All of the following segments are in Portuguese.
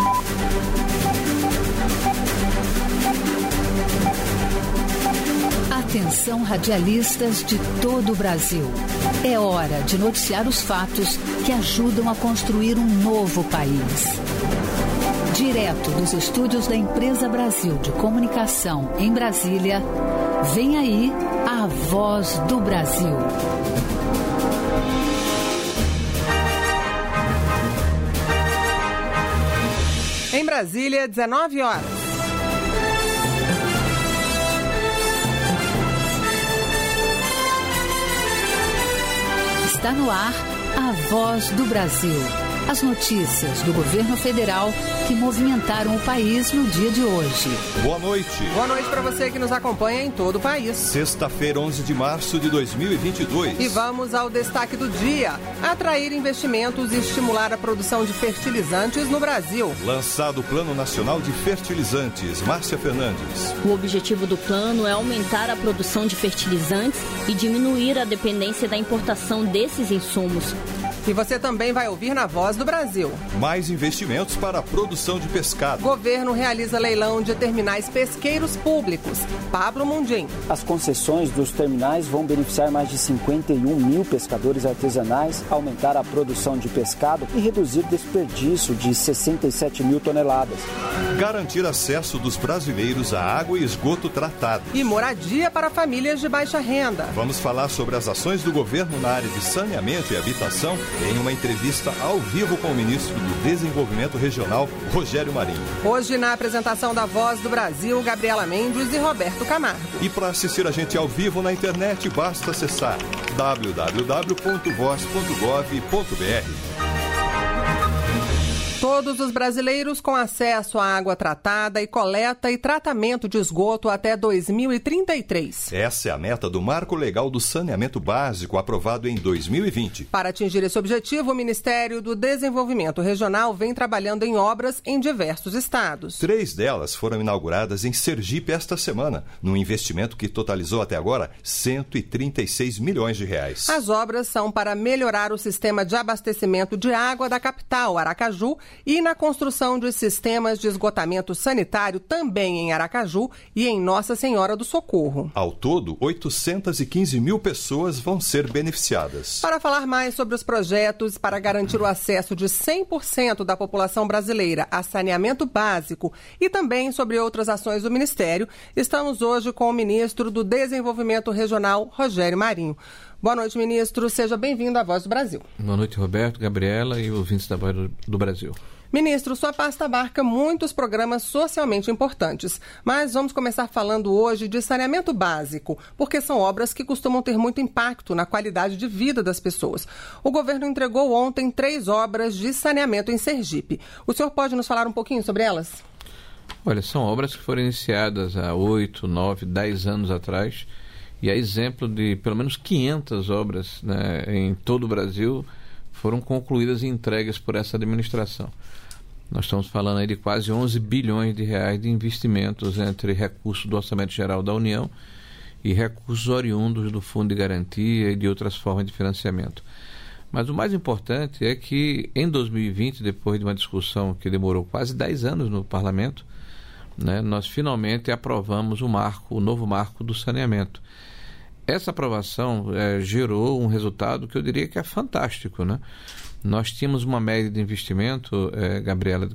Atenção, radialistas de todo o Brasil. É hora de noticiar os fatos que ajudam a construir um novo país. Direto dos estúdios da Empresa Brasil de Comunicação em Brasília, vem aí a Voz do Brasil. Em Brasília, 19 horas. Está no ar a Voz do Brasil. As notícias do governo federal que movimentaram o país no dia de hoje. Boa noite. Boa noite para você que nos acompanha em todo o país. Sexta-feira, 11 de março de 2022. E vamos ao destaque do dia. Atrair investimentos e estimular a produção de fertilizantes no Brasil. Lançado o Plano Nacional de Fertilizantes. Márcia Fernandes. O objetivo do plano é aumentar a produção de fertilizantes e diminuir a dependência da importação desses insumos. E você também vai ouvir na Voz do Brasil. Mais investimentos para a produção de pescado. Governo realiza leilão de terminais pesqueiros públicos. Pablo Mundim. As concessões dos terminais vão beneficiar mais de 51 mil pescadores artesanais, aumentar a produção de pescado e reduzir desperdício de 67 mil toneladas. Garantir acesso dos brasileiros a água e esgoto tratado. E moradia para famílias de baixa renda. Vamos falar sobre as ações do governo na área de saneamento e habitação em uma entrevista ao vivo com o ministro do Desenvolvimento Regional, Rogério Marinho. Hoje, na apresentação da Voz do Brasil, Gabriela Mendes e Roberto Camargo. E para assistir a gente ao vivo na internet, basta acessar www.voz.gov.br. Todos os brasileiros com acesso à água tratada e coleta e tratamento de esgoto até 2033. Essa é a meta do Marco Legal do Saneamento Básico, aprovado em 2020. Para atingir esse objetivo, o Ministério do Desenvolvimento Regional vem trabalhando em obras em diversos estados. 3 delas foram inauguradas em Sergipe esta semana, num investimento que totalizou até agora 136 milhões de reais. As obras são para melhorar o sistema de abastecimento de água da capital, Aracaju, e na construção de sistemas de esgotamento sanitário também em Aracaju e em Nossa Senhora do Socorro. Ao todo, 815 mil pessoas vão ser beneficiadas. Para falar mais sobre os projetos para garantir o acesso de 100% da população brasileira a saneamento básico e também sobre outras ações do Ministério, estamos hoje com o ministro do Desenvolvimento Regional, Rogério Marinho. Boa noite, ministro. Seja bem-vindo à Voz do Brasil. Boa noite, Roberto, Gabriela e ouvintes da Voz do Brasil. Ministro, sua pasta abarca muitos programas socialmente importantes, mas vamos começar falando hoje de saneamento básico, porque são obras que costumam ter muito impacto na qualidade de vida das pessoas. O governo entregou ontem 3 obras de saneamento em Sergipe. O senhor pode nos falar um pouquinho sobre elas? Olha, são obras que foram iniciadas há 8, 9, 10 anos atrás, e a exemplo de pelo menos 500 obras, né, em todo o Brasil foram concluídas e entregues por essa administração. Nós estamos falando aí de quase 11 bilhões de reais de investimentos entre recursos do Orçamento Geral da União e recursos oriundos do Fundo de Garantia e de outras formas de financiamento. Mas o mais importante é que em 2020, depois de uma discussão que demorou quase 10 anos no Parlamento, né, nós finalmente aprovamos o novo marco do saneamento. Essa aprovação gerou um resultado que eu diria que é fantástico, né? Nós tínhamos uma média de investimento, Gabriela,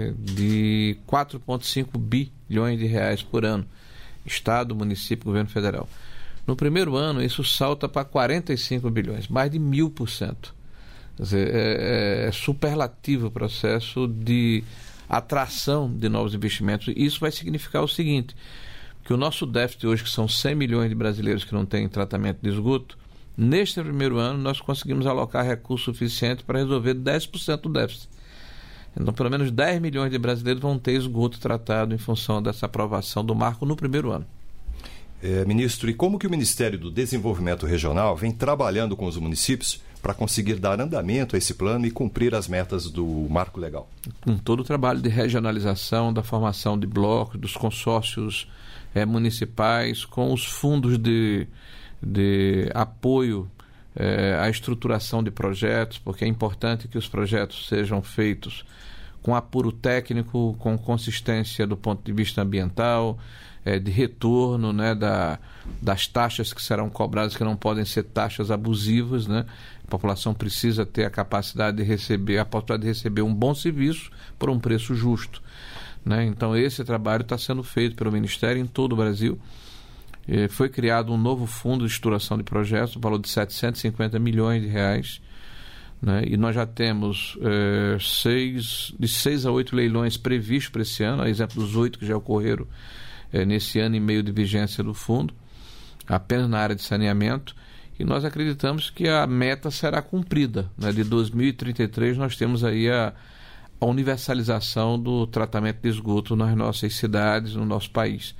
de 4,5 bilhões de reais por ano, Estado, município, governo federal. No primeiro ano, isso salta para 45 bilhões, mais de 1000%. Quer dizer, é superlativo o processo de atração de novos investimentos. Isso vai significar o seguinte, que o nosso déficit hoje, que são 100 milhões de brasileiros que não têm tratamento de esgoto, neste primeiro ano nós conseguimos alocar recursos suficientes para resolver 10% do déficit. Então, pelo menos 10 milhões de brasileiros vão ter esgoto tratado em função dessa aprovação do marco no primeiro ano. Ministro, e como que o Ministério do Desenvolvimento Regional vem trabalhando com os municípios para conseguir dar andamento a esse plano e cumprir as metas do marco legal? Com todo o trabalho de regionalização, da formação de blocos, dos consórcios municipais, com os fundos de apoio à estruturação de projetos, porque é importante que os projetos sejam feitos com apuro técnico, com consistência do ponto de vista ambiental, de retorno, né, das taxas que serão cobradas, que não podem ser taxas abusivas, né? A população precisa ter a capacidade de receber, a possibilidade de receber um bom serviço por um preço justo, né? Então esse trabalho está sendo feito pelo Ministério em todo o Brasil. Foi criado um novo fundo de estruturação de projetos, no valor de 750 milhões de reais, né? E nós já temos de 6 a 8 leilões previstos para esse ano, a exemplo dos 8 que já ocorreram nesse ano e meio de vigência do fundo, apenas na área de saneamento, e nós acreditamos que a meta será cumprida, né? De 2033 nós temos aí a universalização do tratamento de esgoto nas nossas cidades, no nosso país.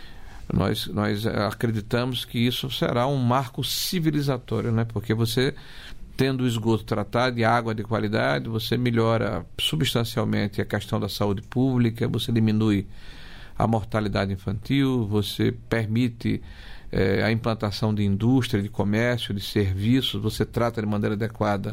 Nós acreditamos que isso será um marco civilizatório, né? Porque você, tendo o esgoto tratado e água de qualidade, você melhora substancialmente a questão da saúde pública, você diminui a mortalidade infantil, você permite a implantação de indústria, de comércio, de serviços, você trata de maneira adequada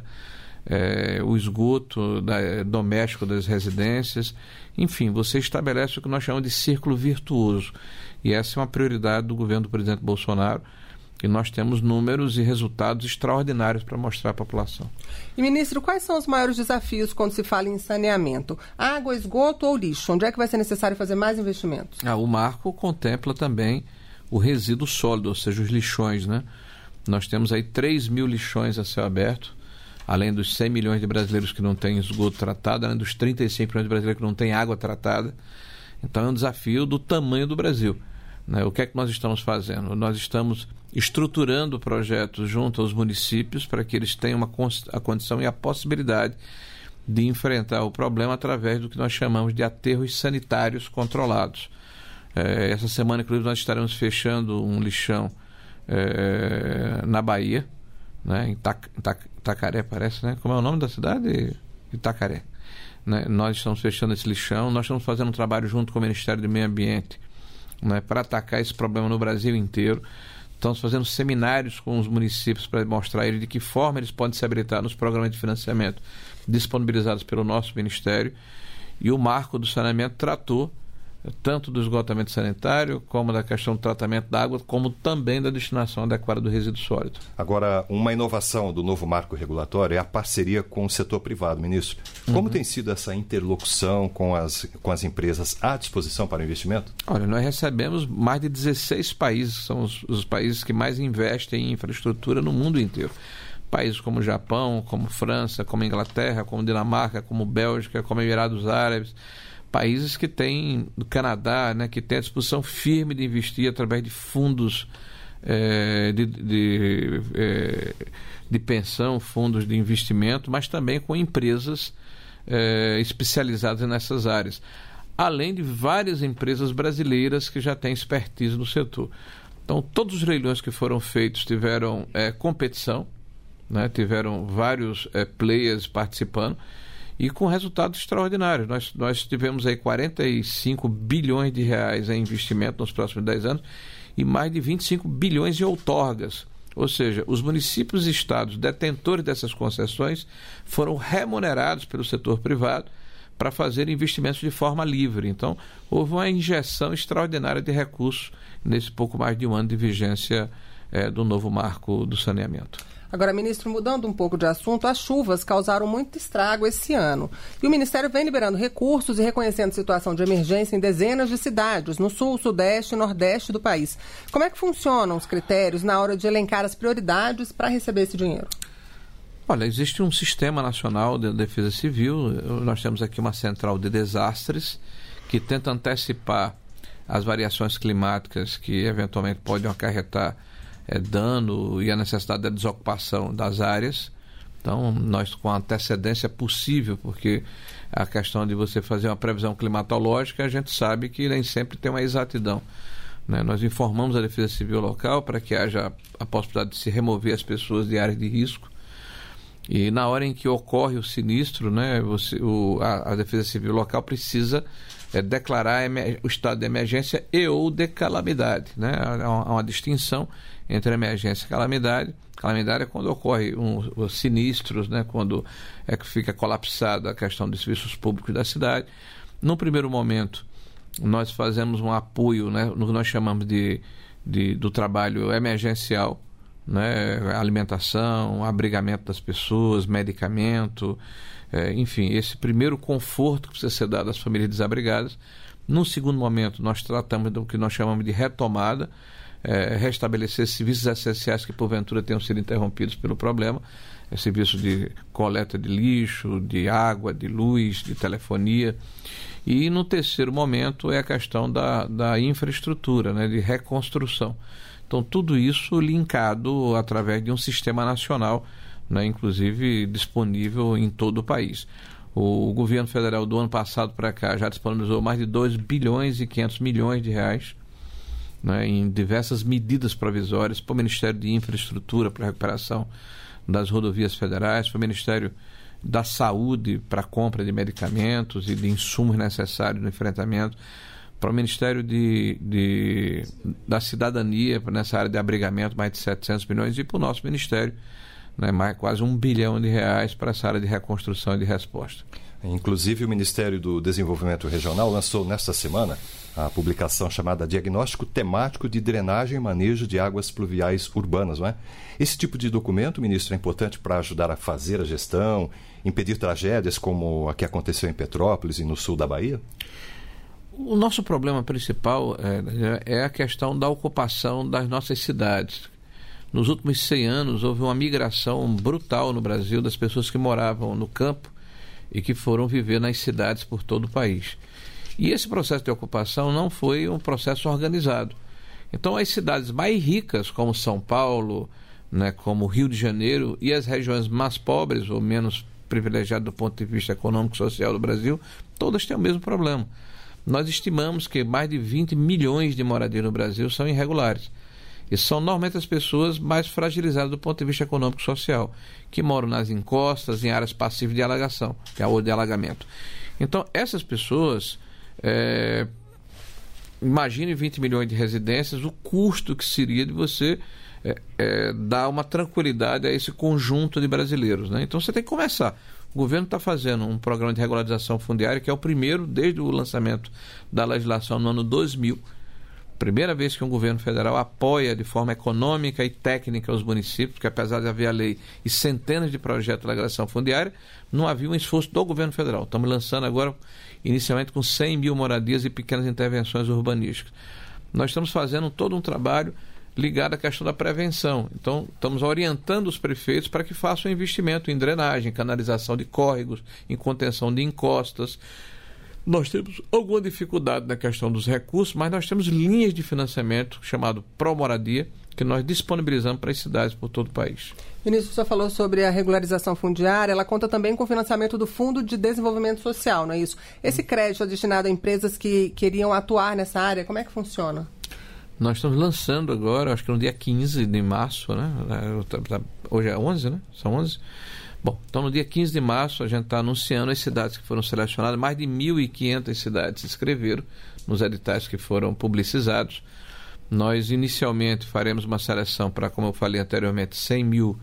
o esgoto doméstico das residências, enfim, você estabelece o que nós chamamos de círculo virtuoso, e essa é uma prioridade do governo do presidente Bolsonaro, e nós temos números e resultados extraordinários para mostrar à população. E, ministro, quais são os maiores desafios quando se fala em saneamento? Água, esgoto ou lixo? Onde é que vai ser necessário fazer mais investimentos? O marco contempla também o resíduo sólido, ou seja, os lixões, né? Nós temos aí 3 mil lixões a céu aberto, além dos 100 milhões de brasileiros que não têm esgoto tratado, além dos 35 milhões de brasileiros que não têm água tratada. Então é um desafio do tamanho do Brasil, né? O que é que nós estamos fazendo? Nós estamos estruturando projetos junto aos municípios para que eles tenham a condição e a possibilidade de enfrentar o problema através do que nós chamamos de aterros sanitários controlados. Essa semana, inclusive, nós estaremos fechando um lixão na Bahia, né? Em Itacaré, parece, né? Como é o nome da cidade? Itacaré. Né? Nós estamos fechando esse lixão, nós estamos fazendo um trabalho junto com o Ministério do Meio Ambiente, né, para atacar esse problema no Brasil inteiro. Estamos fazendo seminários com os municípios para mostrar a eles de que forma eles podem se habilitar nos programas de financiamento disponibilizados pelo nosso Ministério. E o marco do saneamento tratou tanto do esgotamento sanitário, como da questão do tratamento da água, como também da destinação adequada do resíduo sólido. Agora, uma inovação do novo marco regulatório é a parceria com o setor privado, ministro. Como tem sido essa interlocução com as empresas à disposição para o investimento? Olha, nós recebemos mais de 16 países, são os países que mais investem em infraestrutura no mundo inteiro. Países como Japão, como França, como Inglaterra, como Dinamarca, como Bélgica, como Emirados Árabes, países que têm, do Canadá, né, que tem a disposição firme de investir através de fundos de pensão, fundos de investimento, mas também com empresas especializadas nessas áreas. Além de várias empresas brasileiras que já têm expertise no setor. Então, todos os leilões que foram feitos tiveram competição, né, tiveram vários players participando, e com resultados extraordinários. Nós tivemos aí 45 bilhões de reais em investimento nos próximos 10 anos e mais de 25 bilhões em outorgas. Ou seja, os municípios e estados detentores dessas concessões foram remunerados pelo setor privado para fazer investimentos de forma livre. Então, houve uma injeção extraordinária de recursos nesse pouco mais de um ano de vigência do novo marco do saneamento. Agora, ministro, mudando um pouco de assunto, as chuvas causaram muito estrago esse ano. E o Ministério vem liberando recursos e reconhecendo situação de emergência em dezenas de cidades, no sul, sudeste e nordeste do país. Como é que funcionam os critérios na hora de elencar as prioridades para receber esse dinheiro? Olha, existe um Sistema Nacional de Defesa Civil. Nós temos aqui uma central de desastres que tenta antecipar as variações climáticas que eventualmente podem acarretar dano e a necessidade da desocupação das áreas. Então, nós com a antecedência possível, porque a questão de você fazer uma previsão climatológica, a gente sabe que nem sempre tem uma exatidão, né? Nós informamos a Defesa Civil local para que haja a possibilidade de se remover as pessoas de áreas de risco. E na hora em que ocorre o sinistro, né, a Defesa Civil local precisa declarar o estado de emergência e ou de calamidade. Né? Há uma distinção entre emergência e calamidade. Calamidade é quando ocorre os sinistros, né, quando é que fica colapsada a questão dos serviços públicos da cidade. No primeiro momento, nós fazemos um apoio, né, no que nós chamamos do trabalho emergencial, né, alimentação, abrigamento das pessoas, medicamento, enfim, esse primeiro conforto que precisa ser dado às famílias desabrigadas. No segundo momento, nós tratamos do que nós chamamos de retomada, restabelecer serviços essenciais que porventura tenham sido interrompidos pelo problema, serviço de coleta de lixo, de água, de luz, de telefonia. E no terceiro momento é a questão da infraestrutura, né, de reconstrução. Então, tudo isso linkado através de um sistema nacional, né, inclusive disponível em todo o país. O governo federal do ano passado para cá já disponibilizou mais de 2 bilhões e 500 milhões de reais, né, em diversas medidas provisórias para o Ministério de Infraestrutura, para a recuperação das rodovias federais, para o Ministério da Saúde, para a compra de medicamentos e de insumos necessários no enfrentamento, para o Ministério da Cidadania, nessa área de abrigamento, mais de 700 milhões, e para o nosso Ministério, né, mais quase 1 bilhão de reais para essa área de reconstrução e de resposta. Inclusive, o Ministério do Desenvolvimento Regional lançou nesta semana a publicação chamada Diagnóstico Temático de Drenagem e Manejo de Águas Pluviais Urbanas, não é? Esse tipo de documento, ministro, é importante para ajudar a fazer a gestão, impedir tragédias como a que aconteceu em Petrópolis e no sul da Bahia? O nosso problema principal é a questão da ocupação das nossas cidades. Nos últimos 100 anos, houve uma migração brutal no Brasil das pessoas que moravam no campo e que foram viver nas cidades por todo o país. E esse processo de ocupação não foi um processo organizado. Então, as cidades mais ricas, como São Paulo, né, como Rio de Janeiro, e as regiões mais pobres ou menos privilegiadas do ponto de vista econômico e social do Brasil, todas têm o mesmo problema. Nós estimamos que mais de 20 milhões de moradias no Brasil são irregulares. E são normalmente as pessoas mais fragilizadas do ponto de vista econômico e social, que moram nas encostas, em áreas passivas de alagação, ou de alagamento. Então, essas pessoas, imagine 20 milhões de residências, o custo que seria de você dar uma tranquilidade a esse conjunto de brasileiros, né? Então, você tem que começar. O governo está fazendo um programa de regularização fundiária, que é o primeiro desde o lançamento da legislação no ano 2000. Primeira vez que um governo federal apoia de forma econômica e técnica os municípios, porque apesar de haver a lei e centenas de projetos de legislação fundiária, não havia um esforço do governo federal. Estamos lançando agora, inicialmente, com 100 mil moradias e pequenas intervenções urbanísticas. Nós estamos fazendo todo um trabalho ligado à questão da prevenção. Então, estamos orientando os prefeitos para que façam investimento em drenagem, canalização de córregos, em contenção de encostas. Nós temos alguma dificuldade na questão dos recursos, mas nós temos linhas de financiamento chamado Promoradia, que nós disponibilizamos para as cidades por todo o país. Ministro, o senhor falou sobre a regularização fundiária, ela conta também com o financiamento do Fundo de Desenvolvimento Social, não é isso? Esse crédito é destinado a empresas que queriam atuar nessa área, como é que funciona? Nós estamos lançando agora, acho que no dia 15 de março, né? Hoje é 11, né? São 11? Bom, então no dia 15 de março a gente está anunciando as cidades que foram selecionadas, mais de 1.500 cidades se inscreveram nos editais que foram publicizados. Nós inicialmente faremos uma seleção para, como eu falei anteriormente, 100 mil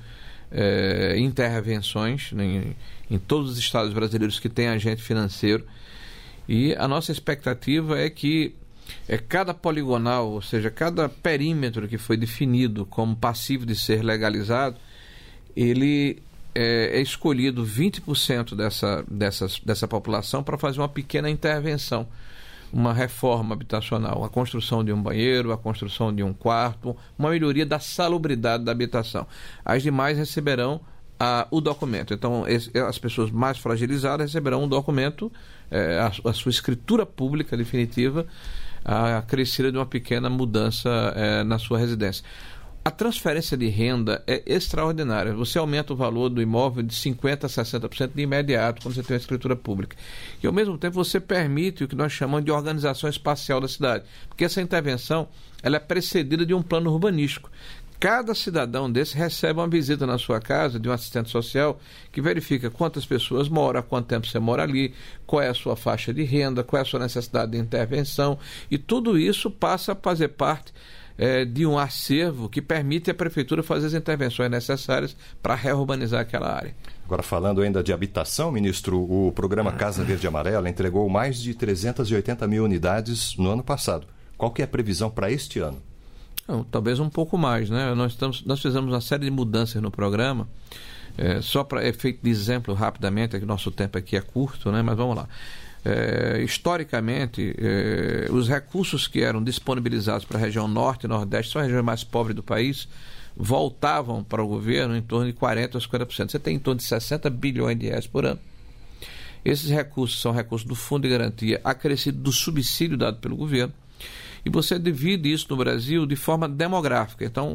intervenções em todos os estados brasileiros que têm agente financeiro. E a nossa expectativa é que cada poligonal, ou seja, cada perímetro que foi definido como passivo de ser legalizado, ele é escolhido 20% dessa população para fazer uma pequena intervenção, uma reforma habitacional, a construção de um banheiro, a construção de um quarto, uma melhoria da salubridade da habitação. As demais receberão o documento. Então, as pessoas mais fragilizadas receberão um documento, a sua escritura pública definitiva, acrescida de uma pequena mudança na sua residência. A transferência de renda é extraordinária. Você aumenta o valor do imóvel de 50% a 60% de imediato quando você tem uma escritura pública. E, ao mesmo tempo, você permite o que nós chamamos de organização espacial da cidade. Porque essa intervenção ela é precedida de um plano urbanístico. Cada cidadão desse recebe uma visita na sua casa de um assistente social que verifica quantas pessoas moram, há quanto tempo você mora ali, qual é a sua faixa de renda, qual é a sua necessidade de intervenção, e tudo isso passa a fazer parte de um acervo que permite a Prefeitura fazer as intervenções necessárias para reurbanizar aquela área. Agora, falando ainda de habitação, ministro, o programa Casa Verde e Amarela entregou mais de 380 mil unidades no ano passado. Qual que é a previsão para este ano? Não, talvez um pouco mais, né? Nós fizemos uma série de mudanças no programa, só para efeito de exemplo rapidamente, que nosso tempo aqui é curto, né? Mas vamos lá. Historicamente, os recursos que eram disponibilizados para a região norte e nordeste, são as regiões mais pobres do país, voltavam para o governo em torno de 40% a 50%. Você tem em torno de 60 bilhões de reais por ano. Esses recursos são recursos do Fundo de Garantia acrescido do subsídio dado pelo governo, e você divide isso no Brasil de forma demográfica. Então,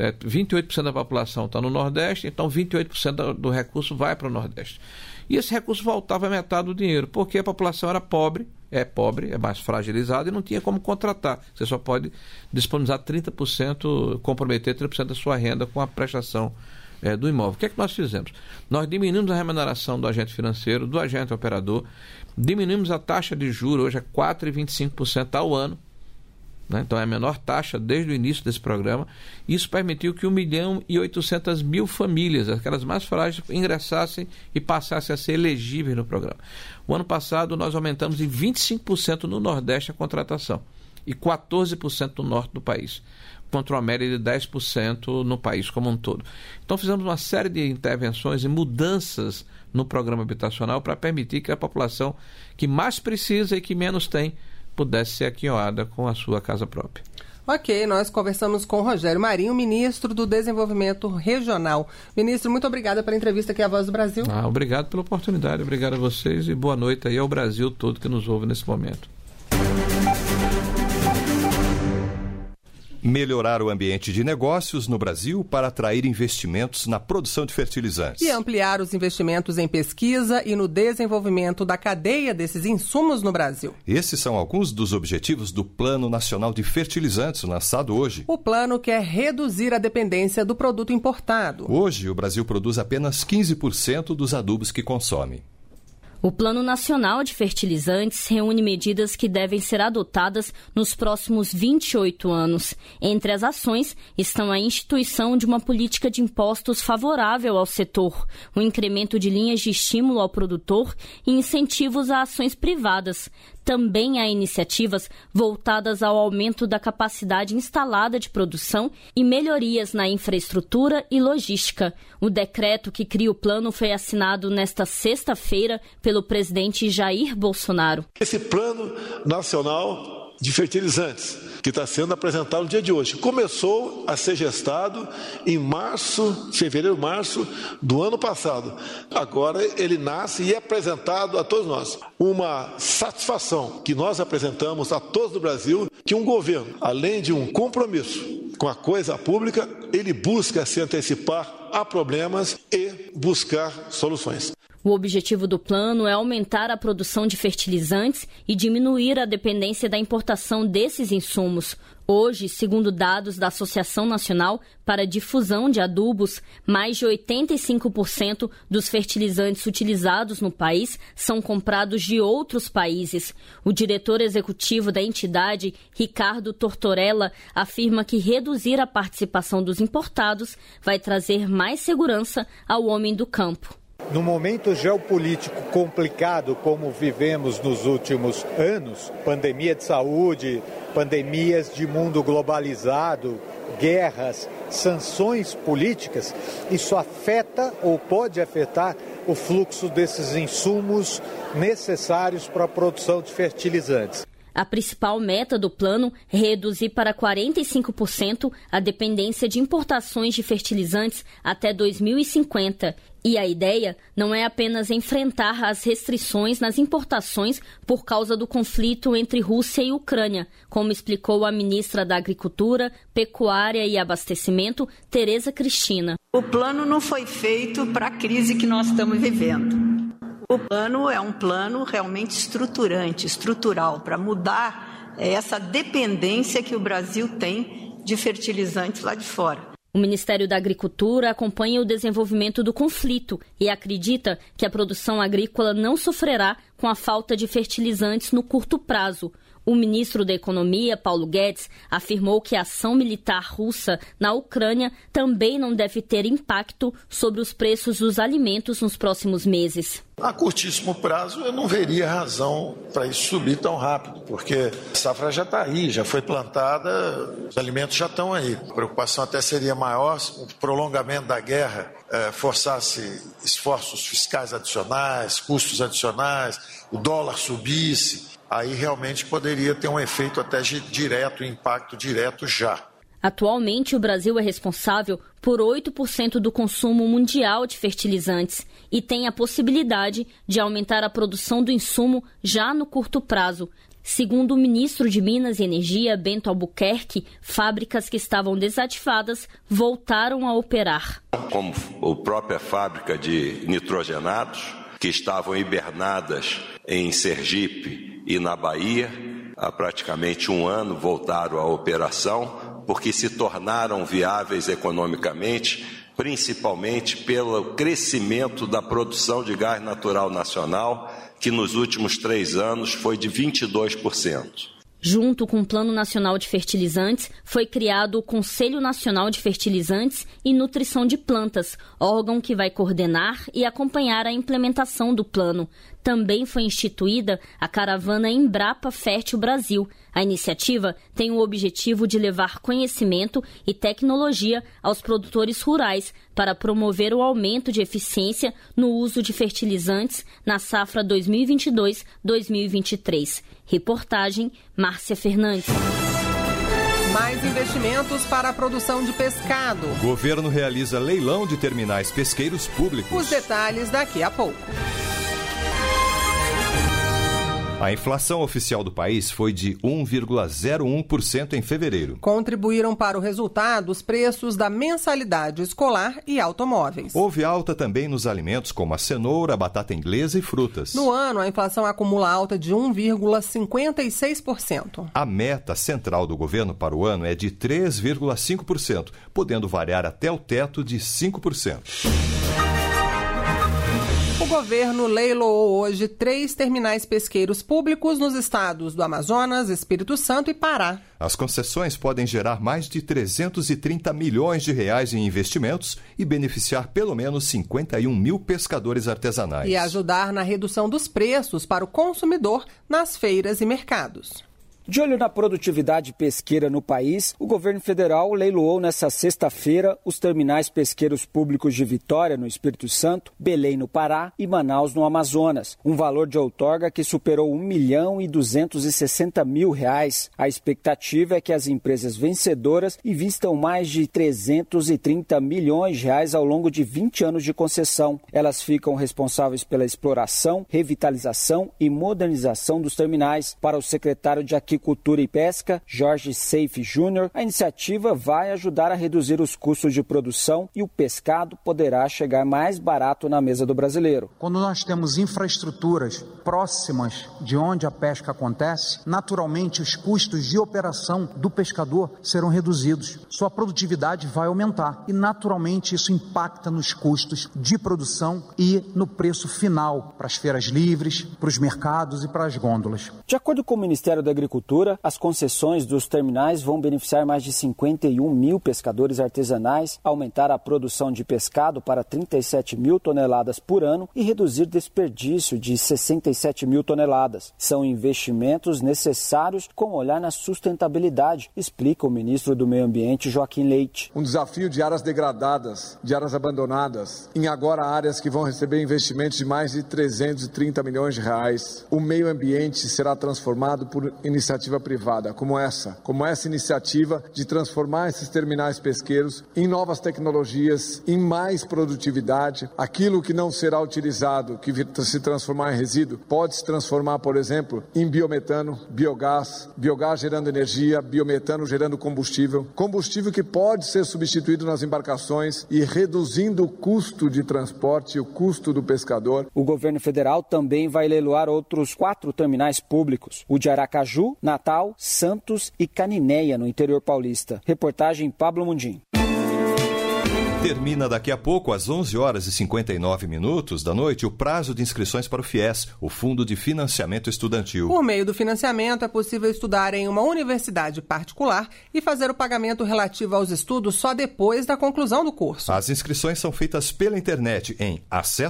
28% da população está no Nordeste, então 28% do recurso vai para o Nordeste. E esse recurso voltava a metade do dinheiro, porque a população era pobre, é mais fragilizada e não tinha como contratar. Você só pode disponibilizar 30%, comprometer 30% da sua renda com a prestação do imóvel. O que é que nós fizemos? Nós diminuímos a remuneração do agente financeiro, do agente operador, diminuímos a taxa de juros, hoje é 4,25% ao ano, né? Então é a menor taxa desde o início desse programa. Isso permitiu que 1.800.000 famílias, aquelas mais frágeis, ingressassem e passassem a ser elegíveis no programa. O ano passado nós aumentamos em 25% no Nordeste a contratação e 14% no Norte do país, contra uma média de 10% no país como um todo. Então fizemos uma série de intervenções e mudanças no programa habitacional para permitir que a população que mais precisa e que menos tem pudesse ser aquinhoada com a sua casa própria. Ok, nós conversamos com Rogério Marinho, ministro do Desenvolvimento Regional. Ministro, muito obrigada pela entrevista aqui à Voz do Brasil. Obrigado pela oportunidade, obrigado a vocês e boa noite aí ao Brasil todo que nos ouve nesse momento. Melhorar o ambiente de negócios no Brasil para atrair investimentos na produção de fertilizantes. E ampliar os investimentos em pesquisa e no desenvolvimento da cadeia desses insumos no Brasil. Esses são alguns dos objetivos do Plano Nacional de Fertilizantes, lançado hoje. O plano quer reduzir a dependência do produto importado. Hoje, o Brasil produz apenas 15% dos adubos que consome. O Plano Nacional de Fertilizantes reúne medidas que devem ser adotadas nos próximos 28 anos. Entre as ações estão a instituição de uma política de impostos favorável ao setor, o incremento de linhas de estímulo ao produtor e incentivos a ações privadas. Também há iniciativas voltadas ao aumento da capacidade instalada de produção e melhorias na infraestrutura e logística. O decreto que cria o plano foi assinado nesta sexta-feira pelo presidente Jair Bolsonaro. Esse Plano Nacional de Fertilizantes, que está sendo apresentado no dia de hoje, começou a ser gestado em fevereiro, março do ano passado. Agora ele nasce e é apresentado a todos nós. Uma satisfação que nós apresentamos a todos do Brasil, que um governo, além de um compromisso com a coisa pública, ele busca se antecipar a problemas e buscar soluções. O objetivo do plano é aumentar a produção de fertilizantes e diminuir a dependência da importação desses insumos. Hoje, segundo dados da Associação Nacional para a Difusão de Adubos, mais de 85% dos fertilizantes utilizados no país são comprados de outros países. O diretor executivo da entidade, Ricardo Tortorella, afirma que reduzir a participação dos importados vai trazer mais segurança ao homem do campo. No momento geopolítico complicado como vivemos nos últimos anos, pandemia de saúde, pandemias de mundo globalizado, guerras, sanções políticas, isso afeta ou pode afetar o fluxo desses insumos necessários para a produção de fertilizantes. A principal meta do plano é reduzir para 45% a dependência de importações de fertilizantes até 2050. E a ideia não é apenas enfrentar as restrições nas importações por causa do conflito entre Rússia e Ucrânia, como explicou a ministra da Agricultura, Pecuária e Abastecimento, Tereza Cristina. O plano não foi feito para a crise que nós estamos vivendo. O plano é um plano realmente estrutural, para mudar essa dependência que o Brasil tem de fertilizantes lá de fora. O Ministério da Agricultura acompanha o desenvolvimento do conflito e acredita que a produção agrícola não sofrerá com a falta de fertilizantes no curto prazo. O ministro da Economia, Paulo Guedes, afirmou que a ação militar russa na Ucrânia também não deve ter impacto sobre os preços dos alimentos nos próximos meses. A curtíssimo prazo, eu não veria razão para isso subir tão rápido, porque a safra já está aí, já foi plantada, os alimentos já estão aí. A preocupação até seria maior se o prolongamento da guerra forçasse esforços fiscais adicionais, custos adicionais, o dólar subisse. Aí realmente poderia ter um efeito até direto, impacto direto já. Atualmente, o Brasil é responsável por 8% do consumo mundial de fertilizantes e tem a possibilidade de aumentar a produção do insumo já no curto prazo. Segundo o ministro de Minas e Energia, Bento Albuquerque, fábricas que estavam desativadas voltaram a operar. Como a própria fábrica de nitrogenados, que estavam hibernadas em Sergipe e na Bahia, há praticamente um ano voltaram à operação, porque se tornaram viáveis economicamente, principalmente pelo crescimento da produção de gás natural nacional, que nos últimos 3 anos foi de 22%. Junto com o Plano Nacional de Fertilizantes, foi criado o Conselho Nacional de Fertilizantes e Nutrição de Plantas, órgão que vai coordenar e acompanhar a implementação do plano. Também foi instituída a caravana Embrapa Fértil Brasil. A iniciativa tem o objetivo de levar conhecimento e tecnologia aos produtores rurais para promover o aumento de eficiência no uso de fertilizantes na safra 2022-2023. Reportagem Márcia Fernandes. Mais investimentos para a produção de pescado. O governo realiza leilão de terminais pesqueiros públicos. Os detalhes daqui a pouco. A inflação oficial do país foi de 1,01% em fevereiro. Contribuíram para o resultado os preços da mensalidade escolar e automóveis. Houve alta também nos alimentos como a cenoura, a batata inglesa e frutas. No ano, a inflação acumula alta de 1,56%. A meta central do governo para o ano é de 3,5%, podendo variar até o teto de 5%. O governo leiloou hoje 3 terminais pesqueiros públicos nos estados do Amazonas, Espírito Santo e Pará. As concessões podem gerar mais de 330 milhões de reais em investimentos e beneficiar pelo menos 51 mil pescadores artesanais. E ajudar na redução dos preços para o consumidor nas feiras e mercados. De olho na produtividade pesqueira no país, o governo federal leiloou nesta sexta-feira os terminais pesqueiros públicos de Vitória, no Espírito Santo, Belém, no Pará e Manaus, no Amazonas. Um valor de outorga que superou R$1.260.000. A expectativa é que as empresas vencedoras invistam mais de 330 milhões de reais ao longo de 20 anos de concessão. Elas ficam responsáveis pela exploração, revitalização e modernização dos terminais. Para o secretário de Agricultura e Pesca, Jorge Seife Júnior, a iniciativa vai ajudar a reduzir os custos de produção e o pescado poderá chegar mais barato na mesa do brasileiro. Quando nós temos infraestruturas próximas de onde a pesca acontece, naturalmente os custos de operação do pescador serão reduzidos. Sua produtividade vai aumentar e naturalmente isso impacta nos custos de produção e no preço final para as feiras livres, para os mercados e para as gôndolas. De acordo com o Ministério da Agricultura, as concessões dos terminais vão beneficiar mais de 51 mil pescadores artesanais, aumentar a produção de pescado para 37 mil toneladas por ano e reduzir desperdício de 67 mil toneladas. São investimentos necessários com olhar na sustentabilidade, explica o ministro do Meio Ambiente, Joaquim Leite. Um desafio de áreas degradadas, de áreas abandonadas, em agora áreas que vão receber investimentos de mais de 330 milhões de reais. O meio ambiente será transformado por iniciativa privada, como essa iniciativa de transformar esses terminais pesqueiros em novas tecnologias, em mais produtividade. Aquilo que não será utilizado, que se transformar em resíduo, pode se transformar, por exemplo, em biometano, biogás gerando energia, biometano gerando combustível que pode ser substituído nas embarcações e reduzindo o custo de transporte e o custo do pescador. O governo federal também vai leiloar outros 4 terminais públicos, o de Aracaju, Natal, Santos e Caninéia, no interior paulista. Reportagem Pablo Mundim. Termina daqui a pouco, às 11h59 da noite, o prazo de inscrições para o FIES, o Fundo de Financiamento Estudantil. Por meio do financiamento, é possível estudar em uma universidade particular e fazer o pagamento relativo aos estudos só depois da conclusão do curso. As inscrições são feitas pela internet em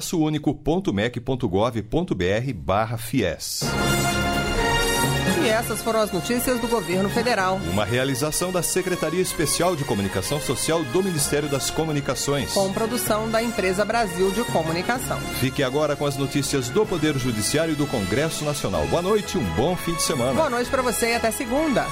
acessounico.mec.gov.br/FIES. E essas foram as notícias do Governo Federal. Uma realização da Secretaria Especial de Comunicação Social do Ministério das Comunicações. Com produção da Empresa Brasil de Comunicação. Fique agora com as notícias do Poder Judiciário e do Congresso Nacional. Boa noite e um bom fim de semana. Boa noite para você e até segunda.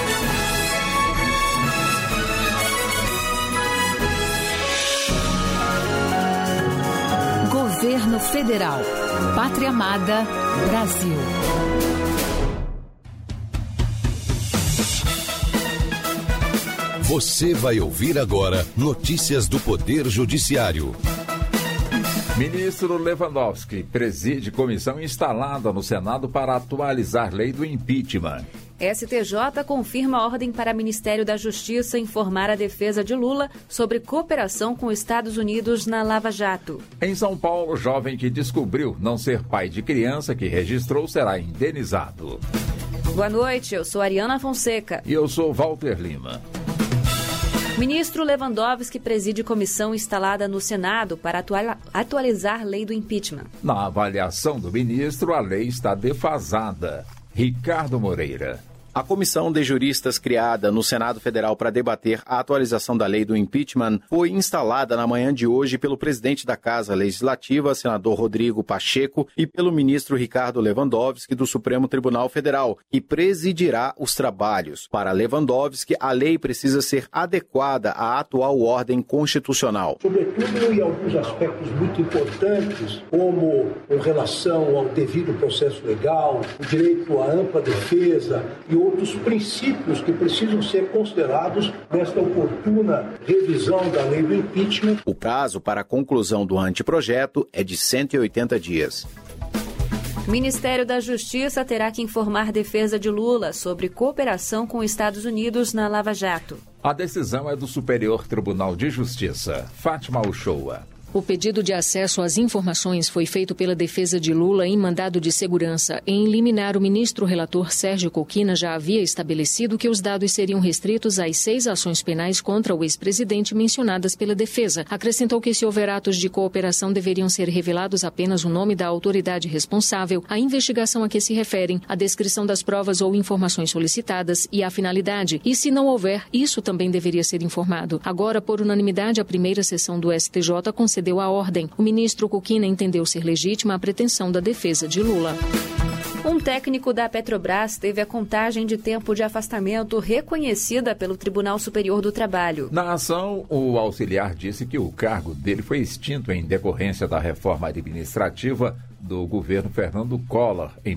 Governo Federal. Pátria Amada, Brasil. Você vai ouvir agora notícias do Poder Judiciário. Ministro Lewandowski preside comissão instalada no Senado para atualizar lei do impeachment. STJ confirma ordem para Ministério da Justiça informar a defesa de Lula sobre cooperação com Estados Unidos na Lava Jato. Em São Paulo, jovem que descobriu não ser pai de criança que registrou será indenizado. Boa noite, eu sou Ariana Fonseca. E eu sou Walter Lima. Ministro Lewandowski preside comissão instalada no Senado para atualizar lei do impeachment. Na avaliação do ministro, a lei está defasada. Ricardo Moreira. A comissão de juristas criada no Senado Federal para debater a atualização da lei do impeachment foi instalada na manhã de hoje pelo presidente da Casa Legislativa, senador Rodrigo Pacheco, e pelo ministro Ricardo Lewandowski do Supremo Tribunal Federal, que presidirá os trabalhos. Para Lewandowski, a lei precisa ser adequada à atual ordem constitucional. Sobretudo em alguns aspectos muito importantes, como com relação ao devido processo legal, o direito à ampla defesa e outros princípios que precisam ser considerados nesta oportuna revisão da lei do impeachment. O prazo para a conclusão do anteprojeto é de 180 dias. O Ministério da Justiça terá que informar defesa de Lula sobre cooperação com Estados Unidos na Lava Jato. A decisão é do Superior Tribunal de Justiça. Fátima Uchoa. O pedido de acesso às informações foi feito pela defesa de Lula em mandado de segurança. Em liminar, o ministro relator Sérgio Coquina já havia estabelecido que os dados seriam restritos às 6 ações penais contra o ex-presidente mencionadas pela defesa. Acrescentou que, se houver atos de cooperação, deveriam ser revelados apenas o nome da autoridade responsável, a investigação a que se referem, a descrição das provas ou informações solicitadas e a finalidade. E, se não houver, isso também deveria ser informado. Agora, por unanimidade, a primeira sessão do STJ concedeu a ordem. O ministro Coquina entendeu ser legítima a pretensão da defesa de Lula. Um técnico da Petrobras teve a contagem de tempo de afastamento reconhecida pelo Tribunal Superior do Trabalho. Na ação, o auxiliar disse que o cargo dele foi extinto em decorrência da reforma administrativa do governo Fernando Collor, em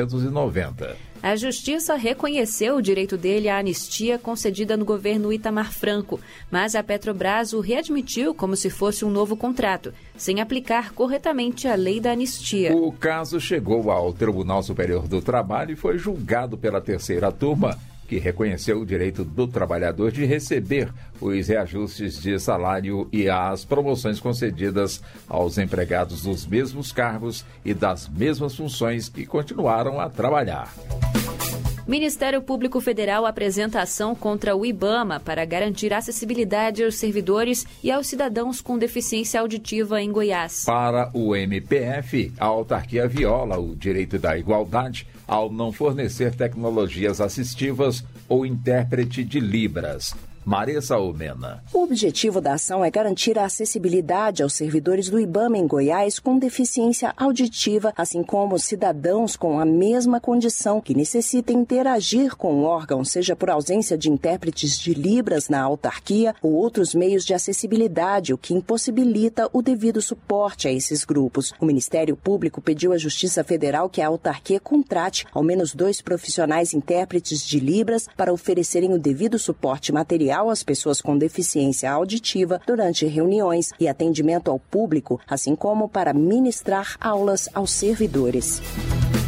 1990. A Justiça reconheceu o direito dele à anistia concedida no governo Itamar Franco, mas a Petrobras o readmitiu como se fosse um novo contrato, sem aplicar corretamente a lei da anistia. O caso chegou ao Tribunal Superior do Trabalho e foi julgado pela terceira turma, que reconheceu o direito do trabalhador de receber os reajustes de salário e as promoções concedidas aos empregados dos mesmos cargos e das mesmas funções que continuaram a trabalhar. Ministério Público Federal apresenta ação contra o IBAMA para garantir acessibilidade aos servidores e aos cidadãos com deficiência auditiva em Goiás. Para o MPF, a autarquia viola o direito da igualdade ao não fornecer tecnologias assistivas ou intérprete de Libras. Maressa Omena. O objetivo da ação é garantir a acessibilidade aos servidores do IBAMA em Goiás com deficiência auditiva, assim como cidadãos com a mesma condição que necessitem interagir com o órgão, seja por ausência de intérpretes de Libras na autarquia ou outros meios de acessibilidade, o que impossibilita o devido suporte a esses grupos. O Ministério Público pediu à Justiça Federal que a autarquia contrate ao menos 2 profissionais intérpretes de Libras para oferecerem o devido suporte material às pessoas com deficiência auditiva durante reuniões e atendimento ao público, assim como para ministrar aulas aos servidores.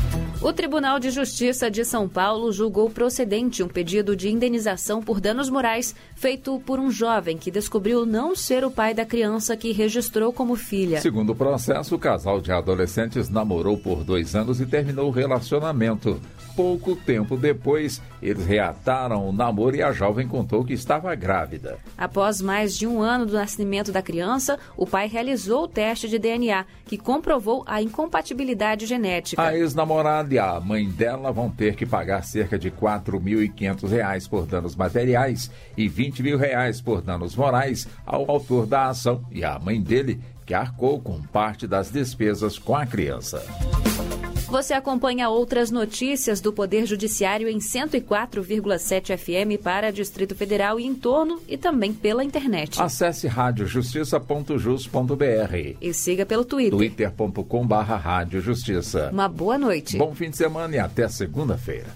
O Tribunal de Justiça de São Paulo julgou procedente um pedido de indenização por danos morais feito por um jovem que descobriu não ser o pai da criança que registrou como filha. Segundo o processo, o casal de adolescentes namorou por 2 anos e terminou o relacionamento. Pouco tempo depois, eles reataram o namoro e a jovem contou que estava grávida. Após mais de 1 ano do nascimento da criança, o pai realizou o teste de DNA, que comprovou a incompatibilidade genética. A ex-namorada e a mãe dela vão ter que pagar cerca de R$ 4.500 por danos materiais e R$ 20 mil por danos morais ao autor da ação e à mãe dele, que arcou com parte das despesas com a criança. Você acompanha outras notícias do Poder Judiciário em 104,7 FM para Distrito Federal e em torno e também pela internet. Acesse radiojustiça.jus.br e siga pelo Twitter. twitter.com/radiojustiça. Uma boa noite. Bom fim de semana e até segunda-feira.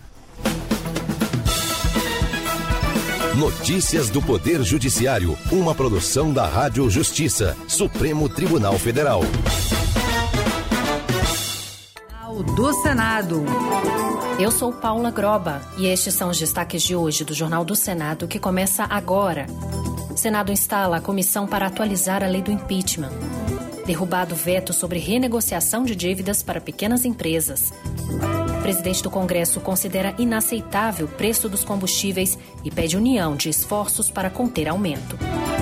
Notícias do Poder Judiciário, uma produção da Rádio Justiça, Supremo Tribunal Federal. Do Senado. Eu sou Paula Groba e estes são os destaques de hoje do Jornal do Senado, que começa agora. O Senado instala a comissão para atualizar a lei do impeachment. Derrubado veto sobre renegociação de dívidas para pequenas empresas. O presidente do Congresso considera inaceitável o preço dos combustíveis e pede união de esforços para conter aumento.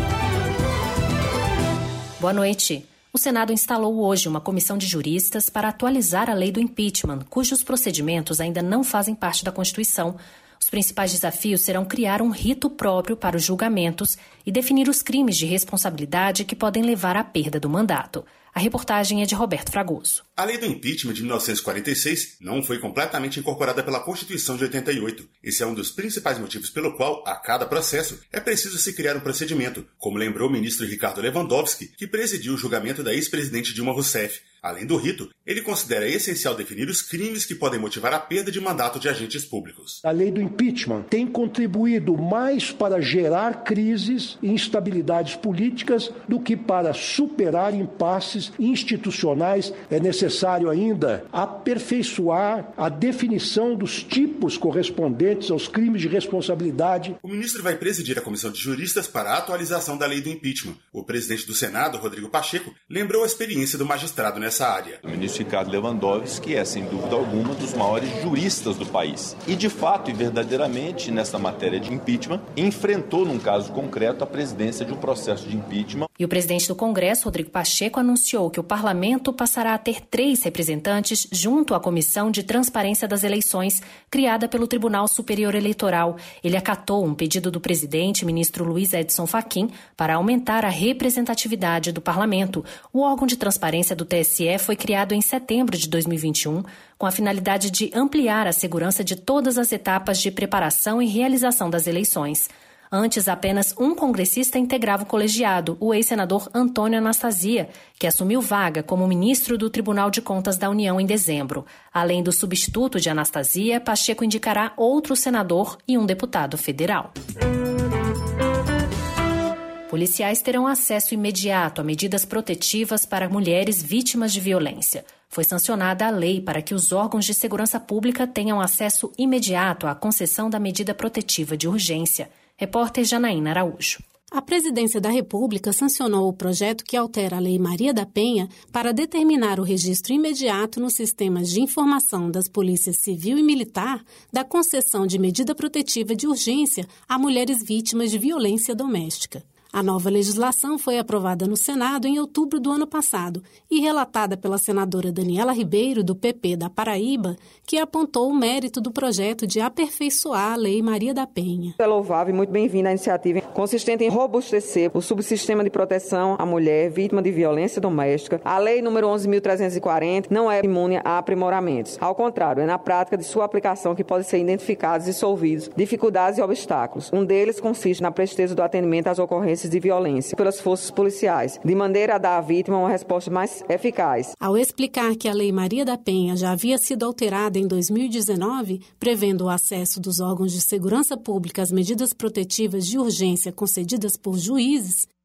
Boa noite. O Senado instalou hoje uma comissão de juristas para atualizar a lei do impeachment, cujos procedimentos ainda não fazem parte da Constituição. Os principais desafios serão criar um rito próprio para os julgamentos e definir os crimes de responsabilidade que podem levar à perda do mandato. A reportagem é de Roberto Fragoso. A lei do impeachment de 1946 não foi completamente incorporada pela Constituição de 88. Esse é um dos principais motivos pelo qual, a cada processo, é preciso se criar um procedimento, como lembrou o ministro Ricardo Lewandowski, que presidiu o julgamento da ex-presidente Dilma Rousseff. Além do rito, ele considera essencial definir os crimes que podem motivar a perda de mandato de agentes públicos. A lei do impeachment tem contribuído mais para gerar crises e instabilidades políticas do que para superar impasses institucionais. É necessário ainda aperfeiçoar a definição dos tipos correspondentes aos crimes de responsabilidade. O ministro vai presidir a comissão de juristas para a atualização da lei do impeachment. O presidente do Senado, Rodrigo Pacheco, lembrou a experiência do magistrado nessa área. O ministro Ricardo Lewandowski é, sem dúvida alguma, dos maiores juristas do país. E, de fato e verdadeiramente, nessa matéria de impeachment, enfrentou, num caso concreto, a presidência de um processo de impeachment. E o presidente do Congresso, Rodrigo Pacheco, anunciou que o parlamento passará a ter 3 representantes junto à Comissão de Transparência das Eleições, criada pelo Tribunal Superior Eleitoral. Ele acatou um pedido do presidente, ministro Luiz Edson Fachin, para aumentar a representatividade do parlamento. O órgão de transparência do TSE foi criado em setembro de 2021, com a finalidade de ampliar a segurança de todas as etapas de preparação e realização das eleições. Antes, apenas um congressista integrava o colegiado, o ex-senador Antônio Anastasia, que assumiu vaga como ministro do Tribunal de Contas da União em dezembro. Além do substituto de Anastasia, Pacheco indicará outro senador e um deputado federal. Policiais terão acesso imediato a medidas protetivas para mulheres vítimas de violência. Foi sancionada a lei para que os órgãos de segurança pública tenham acesso imediato à concessão da medida protetiva de urgência. Repórter Janaína Araújo. A Presidência da República sancionou o projeto que altera a Lei Maria da Penha para determinar o registro imediato nos sistemas de informação das polícias civil e militar da concessão de medida protetiva de urgência a mulheres vítimas de violência doméstica. A nova legislação foi aprovada no Senado em outubro do ano passado e relatada pela senadora Daniela Ribeiro, do PP da Paraíba, que apontou o mérito do projeto de aperfeiçoar a Lei Maria da Penha. É louvável e muito bem-vinda a iniciativa consistente em robustecer o subsistema de proteção à mulher vítima de violência doméstica. A Lei número 11.340 não é imune a aprimoramentos. Ao contrário, é na prática de sua aplicação que podem ser identificados e solvidos dificuldades e obstáculos. Um deles consiste na presteza do atendimento às ocorrências de violência pelas forças policiais, de maneira a dar à vítima uma resposta mais eficaz. Ao explicar que a Lei Maria da Penha já havia sido alterada em 2019, prevendo o acesso dos órgãos de segurança pública às medidas protetivas de urgência concedidas por juízes,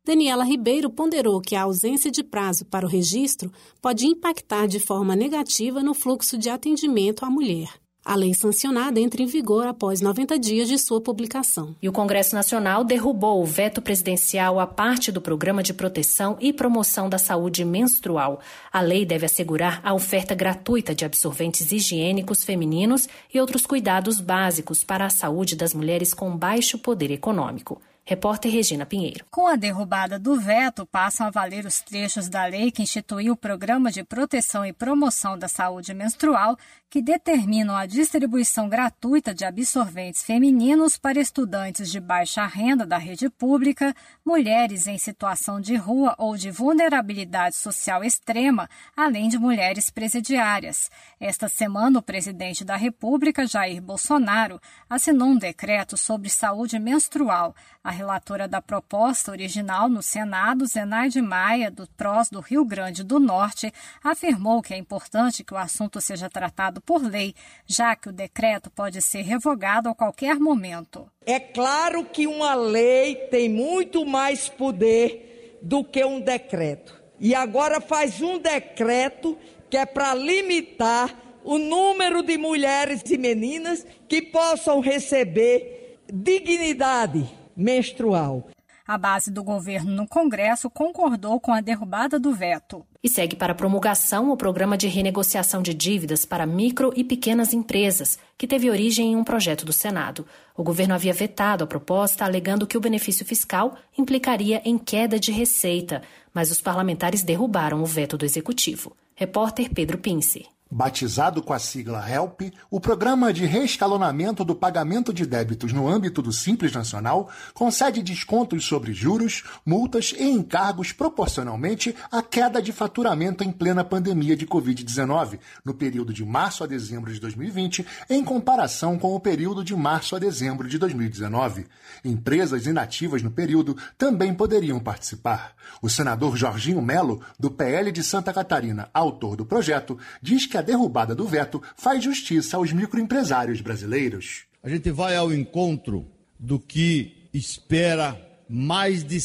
Daniela Ribeiro ponderou que a ausência de prazo para o registro pode impactar de forma negativa no fluxo de atendimento à mulher. A lei sancionada entra em vigor após 90 dias de sua publicação. E o Congresso Nacional derrubou o veto presidencial à parte do Programa de Proteção e Promoção da Saúde Menstrual. A lei deve assegurar a oferta gratuita de absorventes higiênicos femininos e outros cuidados básicos para a saúde das mulheres com baixo poder econômico. Repórter Regina Pinheiro. Com a derrubada do veto, passam a valer os trechos da lei que instituiu o Programa de Proteção e Promoção da Saúde Menstrual, que determinam a distribuição gratuita de absorventes femininos para estudantes de baixa renda da rede pública, mulheres em situação de rua ou de vulnerabilidade social extrema, além de mulheres presidiárias. Esta semana, o presidente da República, Jair Bolsonaro, assinou um decreto sobre saúde menstrual. A relatora da proposta original no Senado, Zenaide Maia, do PROS do Rio Grande do Norte, afirmou que é importante que o assunto seja tratado por lei, já que o decreto pode ser revogado a qualquer momento. É claro que uma lei tem muito mais poder do que um decreto. E agora faz um decreto que é para limitar o número de mulheres e meninas que possam receber dignidade menstrual. A base do governo no Congresso concordou com a derrubada do veto. E segue para promulgação o Programa de Renegociação de Dívidas para Micro e Pequenas Empresas, que teve origem em um projeto do Senado. O governo havia vetado a proposta, alegando que o benefício fiscal implicaria em queda de receita, mas os parlamentares derrubaram o veto do Executivo. Repórter Pedro Pince. Batizado com a sigla HELP, o Programa de Reescalonamento do Pagamento de Débitos no âmbito do Simples Nacional concede descontos sobre juros, multas e encargos proporcionalmente à queda de faturamento em plena pandemia de Covid-19, no período de março a dezembro de 2020, em comparação com o período de março a dezembro de 2019. Empresas inativas no período também poderiam participar. O senador Jorginho Melo, do PL de Santa Catarina, autor do projeto, diz que a derrubada do veto faz justiça aos microempresários brasileiros. A gente vai ao encontro do que espera mais de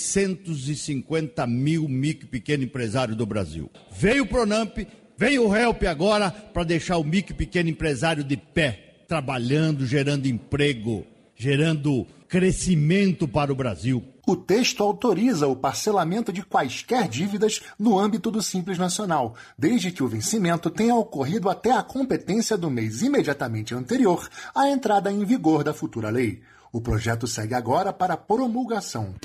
650 mil micro e pequeno empresário do Brasil. Veio o Pronamp, veio o HELP agora para deixar o micro e pequeno empresário de pé, trabalhando, gerando emprego, gerando crescimento para o Brasil. O texto autoriza o parcelamento de quaisquer dívidas no âmbito do Simples Nacional, desde que o vencimento tenha ocorrido até a competência do mês imediatamente anterior à entrada em vigor da futura lei. O projeto segue agora para promulgação.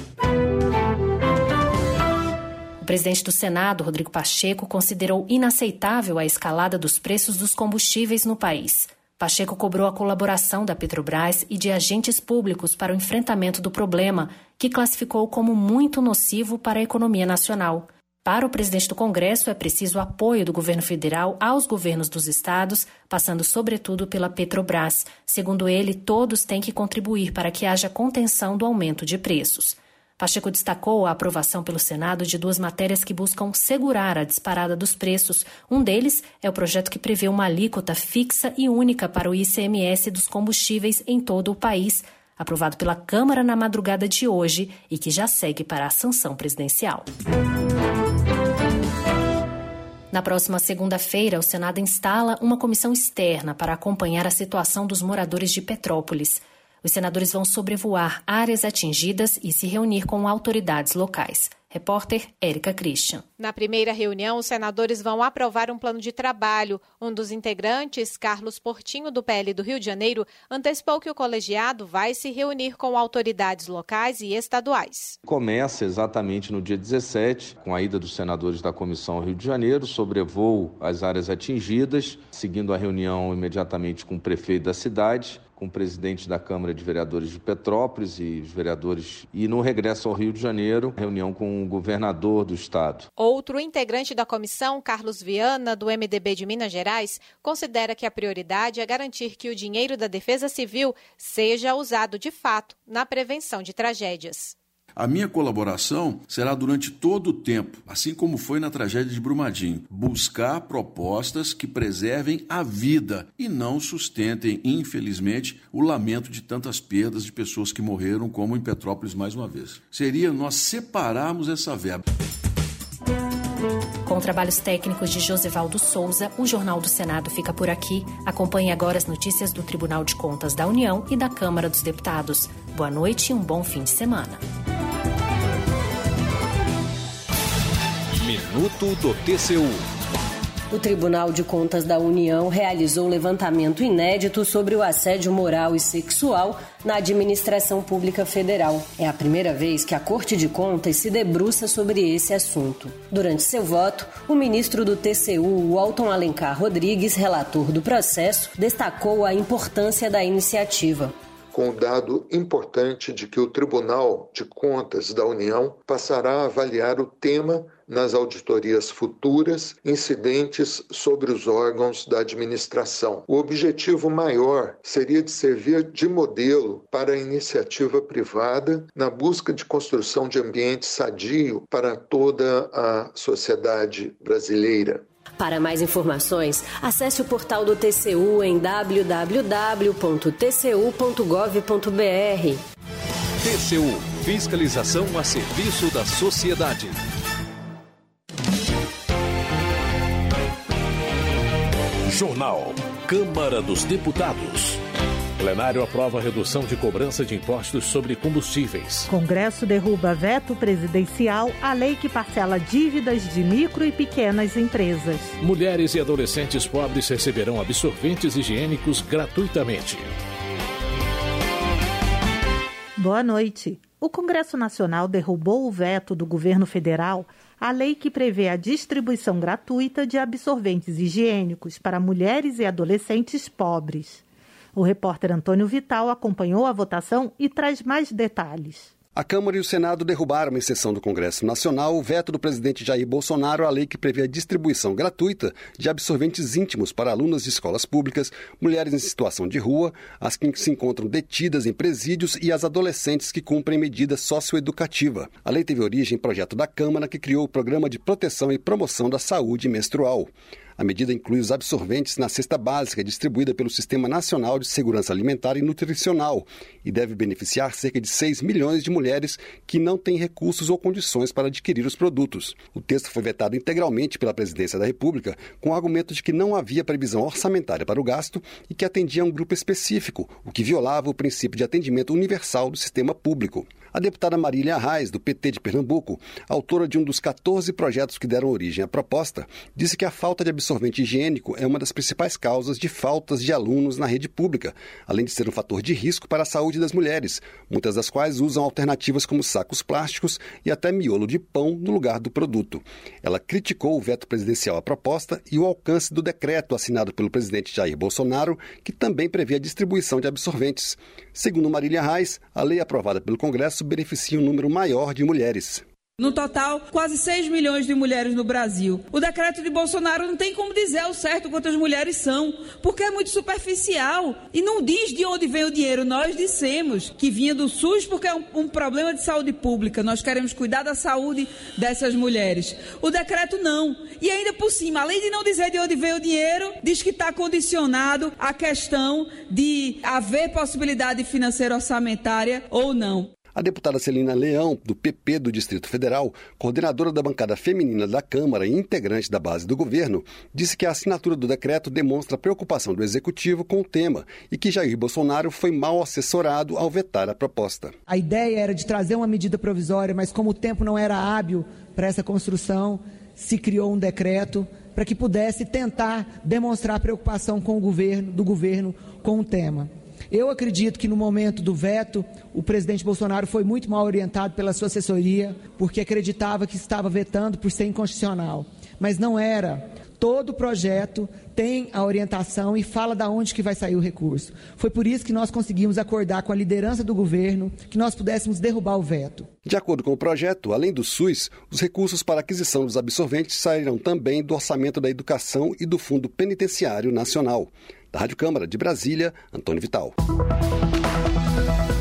O presidente do Senado, Rodrigo Pacheco, considerou inaceitável a escalada dos preços dos combustíveis no país. Pacheco cobrou a colaboração da Petrobras e de agentes públicos para o enfrentamento do problema, que classificou como muito nocivo para a economia nacional. Para o presidente do Congresso, é preciso o apoio do governo federal aos governos dos estados, passando sobretudo pela Petrobras. Segundo ele, todos têm que contribuir para que haja contenção do aumento de preços. Pacheco destacou a aprovação pelo Senado de 2 matérias que buscam segurar a disparada dos preços. Um deles é o projeto que prevê uma alíquota fixa e única para o ICMS dos combustíveis em todo o país, aprovado pela Câmara na madrugada de hoje e que já segue para a sanção presidencial. Na próxima segunda-feira, o Senado instala uma comissão externa para acompanhar a situação dos moradores de Petrópolis. Os senadores vão sobrevoar áreas atingidas e se reunir com autoridades locais. Repórter Érica Christian. Na primeira reunião, os senadores vão aprovar um plano de trabalho. Um dos integrantes, Carlos Portinho, do PL do Rio de Janeiro, antecipou que o colegiado vai se reunir com autoridades locais e estaduais. Começa exatamente no dia 17, com a ida dos senadores da Comissão ao Rio de Janeiro, sobrevoo as áreas atingidas, seguindo a reunião imediatamente com o prefeito da cidade, com o presidente da Câmara de Vereadores de Petrópolis e os vereadores, e no regresso ao Rio de Janeiro, reunião com o governador do estado. Outro integrante da comissão, Carlos Viana, do MDB de Minas Gerais, considera que a prioridade é garantir que o dinheiro da Defesa Civil seja usado de fato na prevenção de tragédias. A minha colaboração será durante todo o tempo, assim como foi na tragédia de Brumadinho, buscar propostas que preservem a vida e não sustentem, infelizmente, o lamento de tantas perdas de pessoas que morreram, como em Petrópolis mais uma vez. Seria nós separarmos essa verba. Com trabalhos técnicos de Josivaldo Souza, o Jornal do Senado fica por aqui. Acompanhe agora as notícias do Tribunal de Contas da União e da Câmara dos Deputados. Boa noite e um bom fim de semana. Minuto do TCU. O Tribunal de Contas da União realizou levantamento inédito sobre o assédio moral e sexual na administração pública federal. É a primeira vez que a Corte de Contas se debruça sobre esse assunto. Durante seu voto, o ministro do TCU, Walton Alencar Rodrigues, relator do processo, destacou a importância da iniciativa. Com o dado importante de que o Tribunal de Contas da União passará a avaliar o tema nas auditorias futuras incidentes sobre os órgãos da administração. O objetivo maior seria de servir de modelo para a iniciativa privada na busca de construção de ambiente sadio para toda a sociedade brasileira. Para mais informações, acesse o portal do TCU em www.tcu.gov.br. TCU, fiscalização a serviço da sociedade. Jornal Câmara dos Deputados. Plenário aprova a redução de cobrança de impostos sobre combustíveis. Congresso derruba veto presidencial à lei que parcela dívidas de micro e pequenas empresas. Mulheres e adolescentes pobres receberão absorventes higiênicos gratuitamente. Boa noite. O Congresso Nacional derrubou o veto do governo federal à lei que prevê a distribuição gratuita de absorventes higiênicos para mulheres e adolescentes pobres. O repórter Antônio Vital acompanhou a votação e traz mais detalhes. A Câmara e o Senado derrubaram em sessão do Congresso Nacional o veto do presidente Jair Bolsonaro à lei que prevê a distribuição gratuita de absorventes íntimos para alunas de escolas públicas, mulheres em situação de rua, as que se encontram detidas em presídios e as adolescentes que cumprem medida socioeducativa. A lei teve origem em projeto da Câmara que criou o Programa de Proteção e Promoção da Saúde Menstrual. A medida inclui os absorventes na cesta básica distribuída pelo Sistema Nacional de Segurança Alimentar e Nutricional e deve beneficiar cerca de 6 milhões de mulheres que não têm recursos ou condições para adquirir os produtos. O texto foi vetado integralmente pela Presidência da República com o argumento de que não havia previsão orçamentária para o gasto e que atendia a um grupo específico, o que violava o princípio de atendimento universal do sistema público. A deputada Marília Arraes, do PT de Pernambuco, autora de um dos 14 projetos que deram origem à proposta, disse que a falta de absorvente higiênico é uma das principais causas de faltas de alunos na rede pública, além de ser um fator de risco para a saúde das mulheres, muitas das quais usam alternativas como sacos plásticos e até miolo de pão no lugar do produto. Ela criticou o veto presidencial à proposta e o alcance do decreto assinado pelo presidente Jair Bolsonaro, que também prevê a distribuição de absorventes. Segundo Marília Arraes, a lei aprovada pelo Congresso beneficia um número maior de mulheres. No total, quase 6 milhões de mulheres no Brasil. O decreto de Bolsonaro não tem como dizer ao certo quantas mulheres são, porque é muito superficial e não diz de onde vem o dinheiro. Nós dissemos que vinha do SUS porque é um problema de saúde pública. Nós queremos cuidar da saúde dessas mulheres. O decreto não. E ainda por cima, além de não dizer de onde vem o dinheiro, diz que está condicionado à questão de haver possibilidade financeira orçamentária ou não. A deputada Celina Leão, do PP do Distrito Federal, coordenadora da bancada feminina da Câmara e integrante da base do governo, disse que a assinatura do decreto demonstra a preocupação do Executivo com o tema e que Jair Bolsonaro foi mal assessorado ao vetar a proposta. A ideia era de trazer uma medida provisória, mas como o tempo não era hábil para essa construção, se criou um decreto para que pudesse tentar demonstrar a preocupação com do governo com o tema. Eu acredito que no momento do veto, o presidente Bolsonaro foi muito mal orientado pela sua assessoria, porque acreditava que estava vetando por ser inconstitucional. Mas não era. Todo projeto tem a orientação e fala de onde que vai sair o recurso. Foi por isso que nós conseguimos acordar com a liderança do governo que nós pudéssemos derrubar o veto. De acordo com o projeto, além do SUS, os recursos para a aquisição dos absorventes sairão também do orçamento da educação e do Fundo Penitenciário Nacional. Da Rádio Câmara de Brasília, Antônio Vital.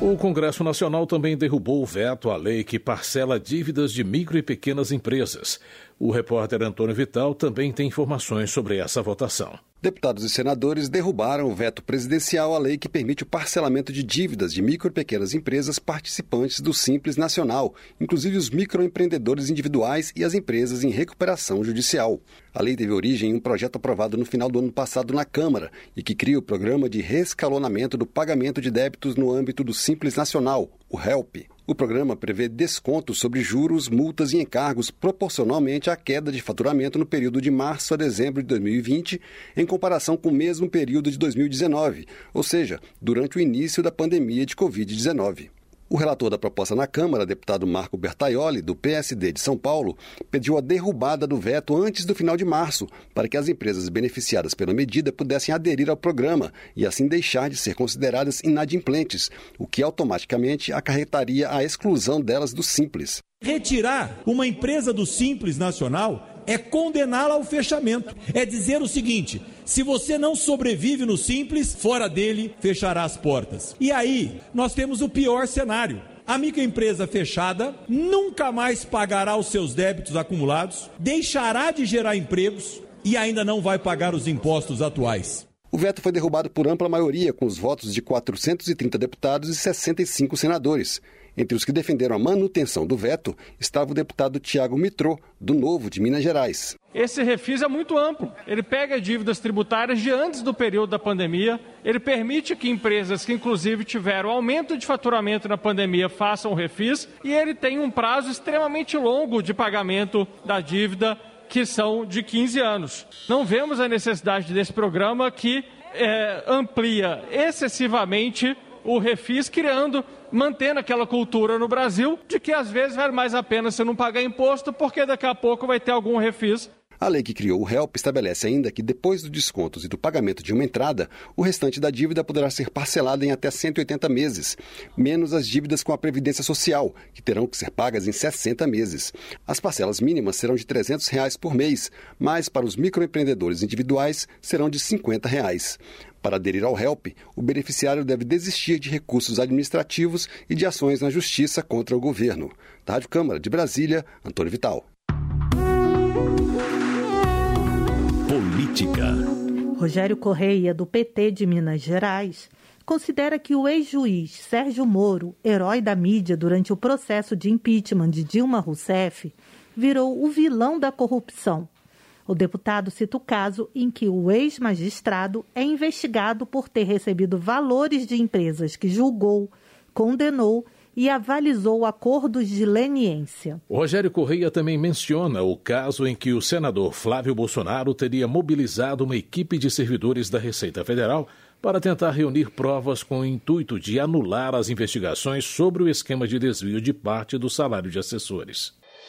O Congresso Nacional também derrubou o veto à lei que parcela dívidas de micro e pequenas empresas. O repórter Antônio Vital também tem informações sobre essa votação. Deputados e senadores derrubaram o veto presidencial à lei que permite o parcelamento de dívidas de micro e pequenas empresas participantes do Simples Nacional, inclusive os microempreendedores individuais e as empresas em recuperação judicial. A lei teve origem em um projeto aprovado no final do ano passado na Câmara e que cria o Programa de Reescalonamento do Pagamento de Débitos no âmbito do Simples Nacional, o HELP. O programa prevê descontos sobre juros, multas e encargos proporcionalmente à queda de faturamento no período de março a dezembro de 2020, em comparação com o mesmo período de 2019, ou seja, durante o início da pandemia de Covid-19. O relator da proposta na Câmara, deputado Marco Bertaioli, do PSD de São Paulo, pediu a derrubada do veto antes do final de março, para que as empresas beneficiadas pela medida pudessem aderir ao programa e assim deixar de ser consideradas inadimplentes, o que automaticamente acarretaria a exclusão delas do Simples. Retirar uma empresa do Simples Nacional é condená-la ao fechamento. É dizer o seguinte: se você não sobrevive no Simples, fora dele, fechará as portas. E aí, nós temos o pior cenário. A microempresa fechada nunca mais pagará os seus débitos acumulados, deixará de gerar empregos e ainda não vai pagar os impostos atuais. O veto foi derrubado por ampla maioria, com os votos de 430 deputados e 65 senadores. Entre os que defenderam a manutenção do veto estava o deputado Tiago Mitrô, do Novo, de Minas Gerais. Esse refis é muito amplo. Ele pega dívidas tributárias de antes do período da pandemia, ele permite que empresas que inclusive tiveram aumento de faturamento na pandemia façam o refis e ele tem um prazo extremamente longo de pagamento da dívida, que são de 15 anos. Não vemos a necessidade desse programa que amplia excessivamente o refis, mantendo aquela cultura no Brasil de que às vezes vale mais a pena você não pagar imposto porque daqui a pouco vai ter algum refis. A lei que criou o HELP estabelece ainda que depois dos descontos e do pagamento de uma entrada, o restante da dívida poderá ser parcelado em até 180 meses, menos as dívidas com a Previdência Social, que terão que ser pagas em 60 meses. As parcelas mínimas serão de R$ 300 por mês, mas para os microempreendedores individuais serão de R$ 50. Para aderir ao HELP, o beneficiário deve desistir de recursos administrativos e de ações na Justiça contra o governo. Da Rádio Câmara de Brasília, Antônio Vital. Política. Rogério Correia, do PT de Minas Gerais, considera que o ex-juiz Sérgio Moro, herói da mídia durante o processo de impeachment de Dilma Rousseff, virou o vilão da corrupção. O deputado cita o caso em que o ex-magistrado é investigado por ter recebido valores de empresas que julgou, condenou e avalizou acordos de leniência. O Rogério Correia também menciona o caso em que o senador Flávio Bolsonaro teria mobilizado uma equipe de servidores da Receita Federal para tentar reunir provas com o intuito de anular as investigações sobre o esquema de desvio de parte do salário de assessores.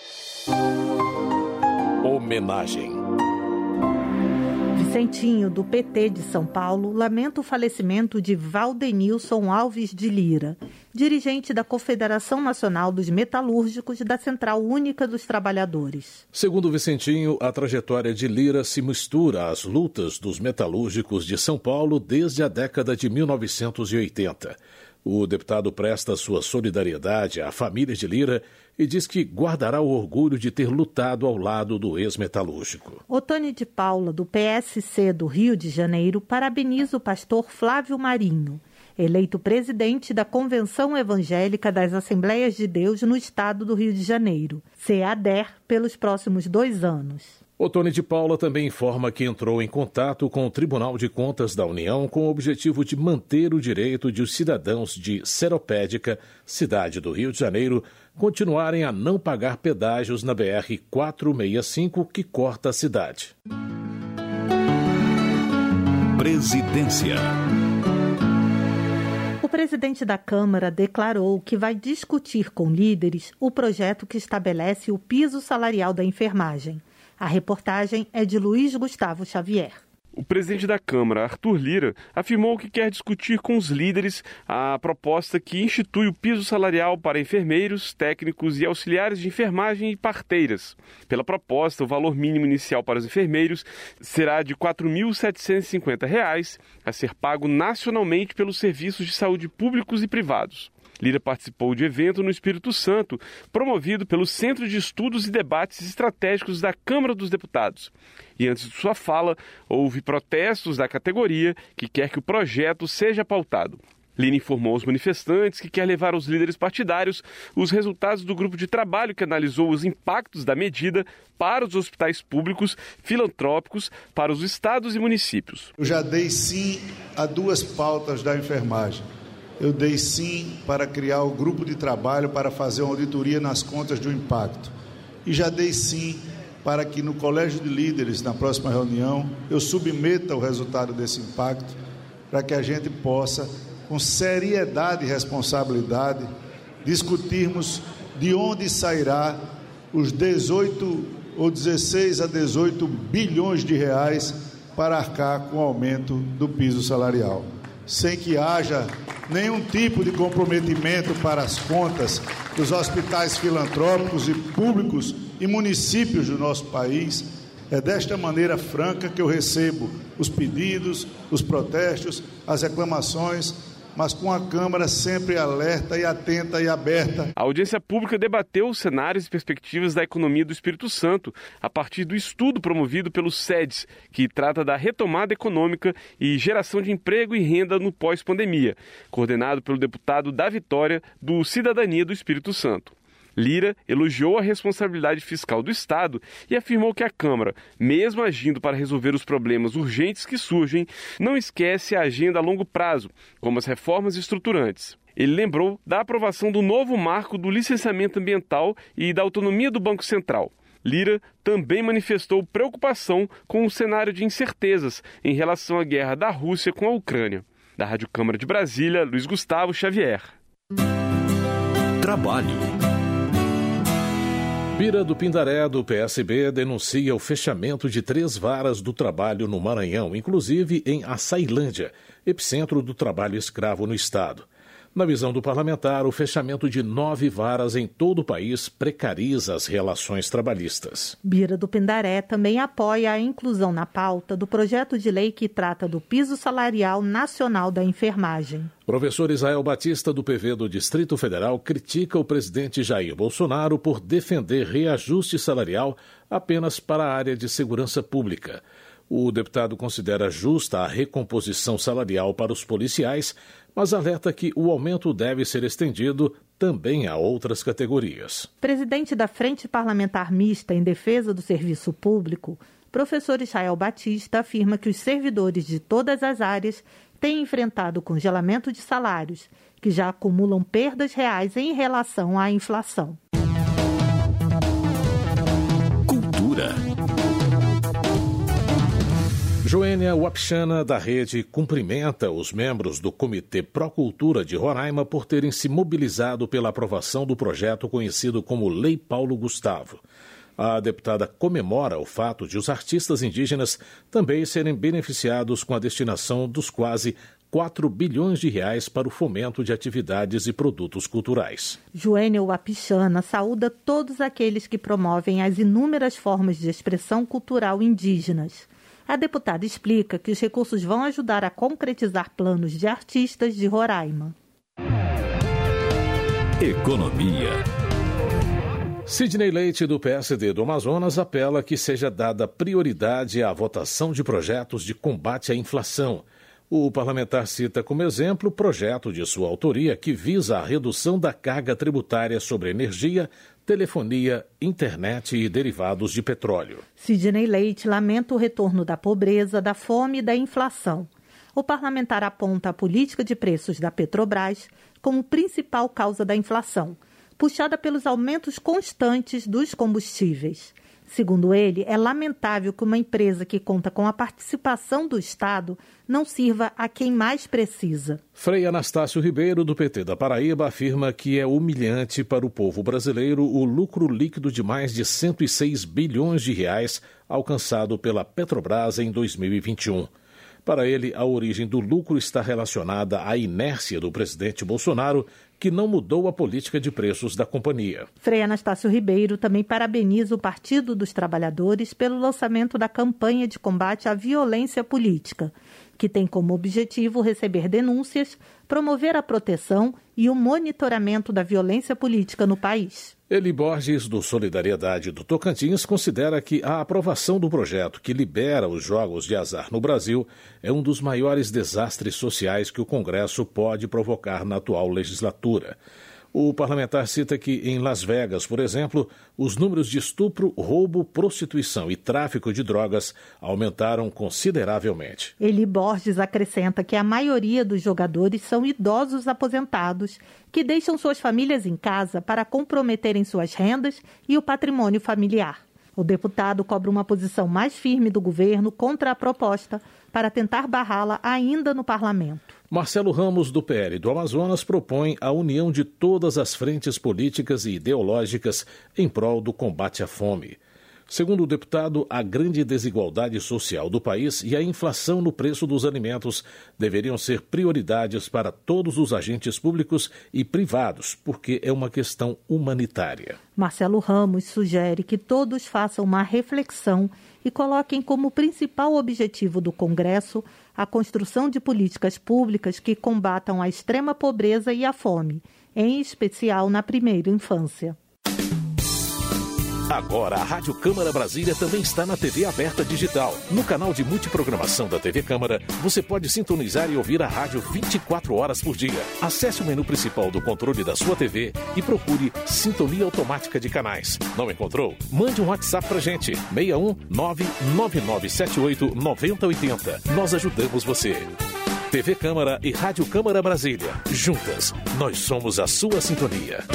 Homenagem. Vicentinho, do PT de São Paulo, lamenta o falecimento de Valdenilson Alves de Lira, dirigente da Confederação Nacional dos Metalúrgicos da Central Única dos Trabalhadores. Segundo Vicentinho, a trajetória de Lira se mistura às lutas dos metalúrgicos de São Paulo desde a década de 1980. O deputado presta sua solidariedade à família de Lira e diz que guardará o orgulho de ter lutado ao lado do ex-metalúrgico. Otônio de Paula, do PSC do Rio de Janeiro, parabeniza o pastor Flávio Marinho, eleito presidente da Convenção Evangélica das Assembleias de Deus no estado do Rio de Janeiro, CEADER, pelos próximos 2 anos. Otônio de Paula também informa que entrou em contato com o Tribunal de Contas da União com o objetivo de manter o direito de os cidadãos de Seropédica, cidade do Rio de Janeiro, continuarem a não pagar pedágios na BR-465 que corta a cidade. Presidência. O presidente da Câmara declarou que vai discutir com líderes o projeto que estabelece o piso salarial da enfermagem. A reportagem é de Luiz Gustavo Xavier. O presidente da Câmara, Arthur Lira, afirmou que quer discutir com os líderes a proposta que institui o piso salarial para enfermeiros, técnicos e auxiliares de enfermagem e parteiras. Pela proposta, o valor mínimo inicial para os enfermeiros será de R$ 4.750, a ser pago nacionalmente pelos serviços de saúde públicos e privados. Lira participou de evento no Espírito Santo, promovido pelo Centro de Estudos e Debates Estratégicos da Câmara dos Deputados. E antes de sua fala, houve protestos da categoria que quer que o projeto seja pautado. Lira informou aos manifestantes que quer levar aos líderes partidários os resultados do grupo de trabalho que analisou os impactos da medida para os hospitais públicos, filantrópicos, para os estados e municípios. Eu já dei sim a 2 pautas da enfermagem. Eu dei sim para criar o grupo de trabalho para fazer uma auditoria nas contas do impacto. E já dei sim para que no Colégio de Líderes, na próxima reunião, eu submeta o resultado desse impacto para que a gente possa, com seriedade e responsabilidade, discutirmos de onde sairá os 16 a 18 bilhões de reais para arcar com o aumento do piso salarial, sem que haja nenhum tipo de comprometimento para as contas dos hospitais filantrópicos e públicos e municípios do nosso país. É desta maneira franca que eu recebo os pedidos, os protestos, as reclamações, mas com a Câmara sempre alerta e atenta e aberta. A audiência pública debateu os cenários e perspectivas da economia do Espírito Santo a partir do estudo promovido pelo SEDES, que trata da retomada econômica e geração de emprego e renda no pós-pandemia, coordenado pelo deputado da Vitória, do Cidadania do Espírito Santo. Lira elogiou a responsabilidade fiscal do Estado e afirmou que a Câmara, mesmo agindo para resolver os problemas urgentes que surgem, não esquece a agenda a longo prazo, como as reformas estruturantes. Ele lembrou da aprovação do novo marco do licenciamento ambiental e da autonomia do Banco Central. Lira também manifestou preocupação com o cenário de incertezas em relação à guerra da Rússia com a Ucrânia. Da Rádio Câmara de Brasília, Luiz Gustavo Xavier. Trabalho. Bira do Pindaré, do PSB, denuncia o fechamento de 3 varas do trabalho no Maranhão, inclusive em Açailândia, epicentro do trabalho escravo no estado. Na visão do parlamentar, o fechamento de 9 varas em todo o país precariza as relações trabalhistas. Bira do Pindaré também apoia a inclusão na pauta do projeto de lei que trata do piso salarial nacional da enfermagem. Professor Israel Batista, do PV do Distrito Federal, critica o presidente Jair Bolsonaro por defender reajuste salarial apenas para a área de segurança pública. O deputado considera justa a recomposição salarial para os policiais, mas alerta que o aumento deve ser estendido também a outras categorias. Presidente da Frente Parlamentar Mista em Defesa do Serviço Público, professor Israel Batista afirma que os servidores de todas as áreas têm enfrentado o congelamento de salários, que já acumulam perdas reais em relação à inflação. Cultura. Joênia Wapchana, da Rede, cumprimenta os membros do Comitê Procultura de Roraima por terem se mobilizado pela aprovação do projeto conhecido como Lei Paulo Gustavo. A deputada comemora o fato de os artistas indígenas também serem beneficiados com a destinação dos quase 4 bilhões de reais para o fomento de atividades e produtos culturais. Joênia Wapchana saúda todos aqueles que promovem as inúmeras formas de expressão cultural indígenas. A deputada explica que os recursos vão ajudar a concretizar planos de artistas de Roraima. Economia. Sidney Leite, do PSD do Amazonas, apela que seja dada prioridade à votação de projetos de combate à inflação. O parlamentar cita como exemplo o projeto de sua autoria que visa a redução da carga tributária sobre energia, telefonia, internet e derivados de petróleo. Sidney Leite lamenta o retorno da pobreza, da fome e da inflação. O parlamentar aponta a política de preços da Petrobras como principal causa da inflação, puxada pelos aumentos constantes dos combustíveis. Segundo ele, é lamentável que uma empresa que conta com a participação do Estado não sirva a quem mais precisa. Frei Anastácio Ribeiro, do PT da Paraíba, afirma que é humilhante para o povo brasileiro o lucro líquido de mais de 106 bilhões de reais alcançado pela Petrobras em 2021. Para ele, a origem do lucro está relacionada à inércia do presidente Bolsonaro, que não mudou a política de preços da companhia. Frei Anastácio Ribeiro também parabeniza o Partido dos Trabalhadores pelo lançamento da campanha de combate à violência política. que tem como objetivo receber denúncias, promover a proteção e o monitoramento da violência política no país. Eli Borges, do Solidariedade do Tocantins, considera que a aprovação do projeto que libera os jogos de azar no Brasil é um dos maiores desastres sociais que o Congresso pode provocar na atual legislatura. O parlamentar cita que, em Las Vegas, por exemplo, os números de estupro, roubo, prostituição e tráfico de drogas aumentaram consideravelmente. Eli Borges acrescenta que a maioria dos jogadores são idosos aposentados que deixam suas famílias em casa para comprometerem suas rendas e o patrimônio familiar. O deputado cobra uma posição mais firme do governo contra a proposta para tentar barrá-la ainda no parlamento. Marcelo Ramos, do PL do Amazonas, propõe a união de todas as frentes políticas e ideológicas em prol do combate à fome. Segundo o deputado, a grande desigualdade social do país e a inflação no preço dos alimentos deveriam ser prioridades para todos os agentes públicos e privados, porque é uma questão humanitária. Marcelo Ramos sugere que todos façam uma reflexão e coloquem como principal objetivo do Congresso a construção de políticas públicas que combatam a extrema pobreza e a fome, em especial na primeira infância. Agora, a Rádio Câmara Brasília também está na TV aberta digital. No canal de multiprogramação da TV Câmara, você pode sintonizar e ouvir a rádio 24 horas por dia. Acesse o menu principal do controle da sua TV e procure Sintonia Automática de Canais. Não encontrou? Mande um WhatsApp pra gente, 61 99978 9080. Nós ajudamos você. TV Câmara e Rádio Câmara Brasília. Juntas, nós somos a sua sintonia.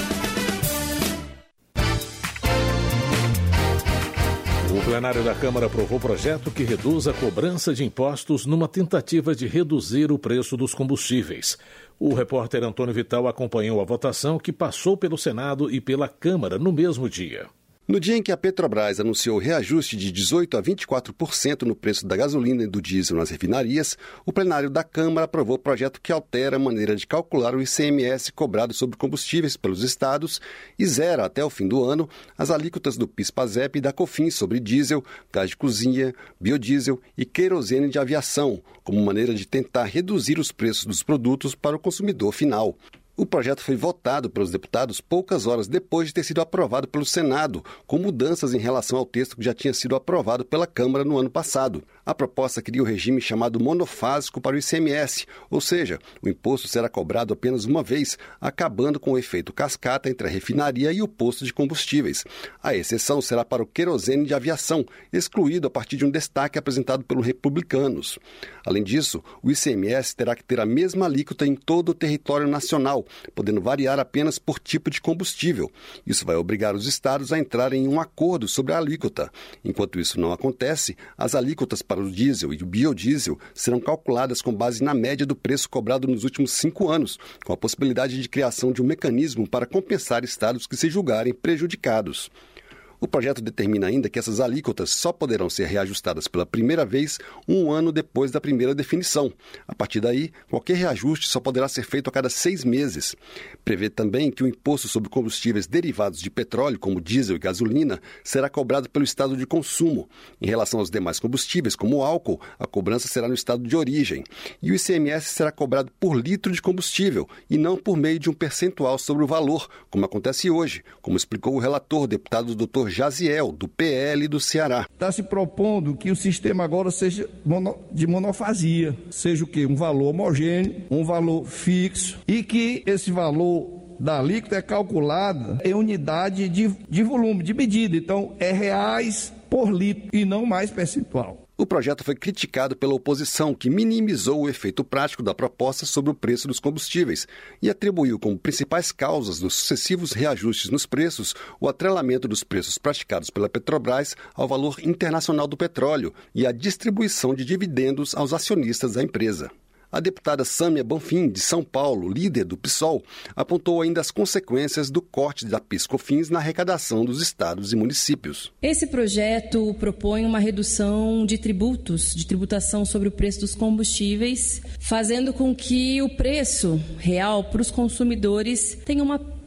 O plenário da Câmara aprovou projeto que reduz a cobrança de impostos numa tentativa de reduzir o preço dos combustíveis. O repórter Antônio Vital acompanhou a votação que passou pelo Senado e pela Câmara no mesmo dia. No dia em que a Petrobras anunciou o reajuste de 18% a 24% no preço da gasolina e do diesel nas refinarias, o plenário da Câmara aprovou o projeto que altera a maneira de calcular o ICMS cobrado sobre combustíveis pelos estados e zera até o fim do ano as alíquotas do PIS/PASEP e da COFINS sobre diesel, gás de cozinha, biodiesel e querosene de aviação, como maneira de tentar reduzir os preços dos produtos para o consumidor final. O projeto foi votado pelos deputados poucas horas depois de ter sido aprovado pelo Senado, com mudanças em relação ao texto que já tinha sido aprovado pela Câmara no ano passado. A proposta cria o regime chamado monofásico para o ICMS, ou seja, o imposto será cobrado apenas uma vez, acabando com o efeito cascata entre a refinaria e o posto de combustíveis. A exceção será para o querosene de aviação, excluído a partir de um destaque apresentado pelos republicanos. Além disso, o ICMS terá que ter a mesma alíquota em todo o território nacional, podendo variar apenas por tipo de combustível. Isso vai obrigar os estados a entrarem em um acordo sobre a alíquota. Enquanto isso não acontece, as alíquotas para o diesel e o biodiesel serão calculadas com base na média do preço cobrado nos últimos 5 anos, com a possibilidade de criação de um mecanismo para compensar estados que se julgarem prejudicados. O projeto determina ainda que essas alíquotas só poderão ser reajustadas pela primeira vez 1 ano depois da primeira definição. A partir daí, qualquer reajuste só poderá ser feito a cada 6 meses. Prevê também que o imposto sobre combustíveis derivados de petróleo, como diesel e gasolina, será cobrado pelo estado de consumo. Em relação aos demais combustíveis, como o álcool, a cobrança será no estado de origem. E o ICMS será cobrado por litro de combustível e não por meio de um percentual sobre o valor, como acontece hoje, como explicou o relator, deputado Dr. Jaziel, do PL do Ceará. Está se propondo que o sistema agora seja de monofasia, seja o quê? Um valor homogêneo, um valor fixo, e que esse valor da alíquota é calculado em unidade de volume, de medida. Então, é reais por litro e não mais percentual. O projeto foi criticado pela oposição, que minimizou o efeito prático da proposta sobre o preço dos combustíveis e atribuiu como principais causas dos sucessivos reajustes nos preços o atrelamento dos preços praticados pela Petrobras ao valor internacional do petróleo e a distribuição de dividendos aos acionistas da empresa. A deputada Sâmia Bonfim, de São Paulo, líder do PSOL, apontou ainda as consequências do corte da PIS/COFINS na arrecadação dos estados e municípios. Esse projeto propõe uma redução de tributos, de tributação sobre o preço dos combustíveis, fazendo com que o preço real para os consumidores tenha uma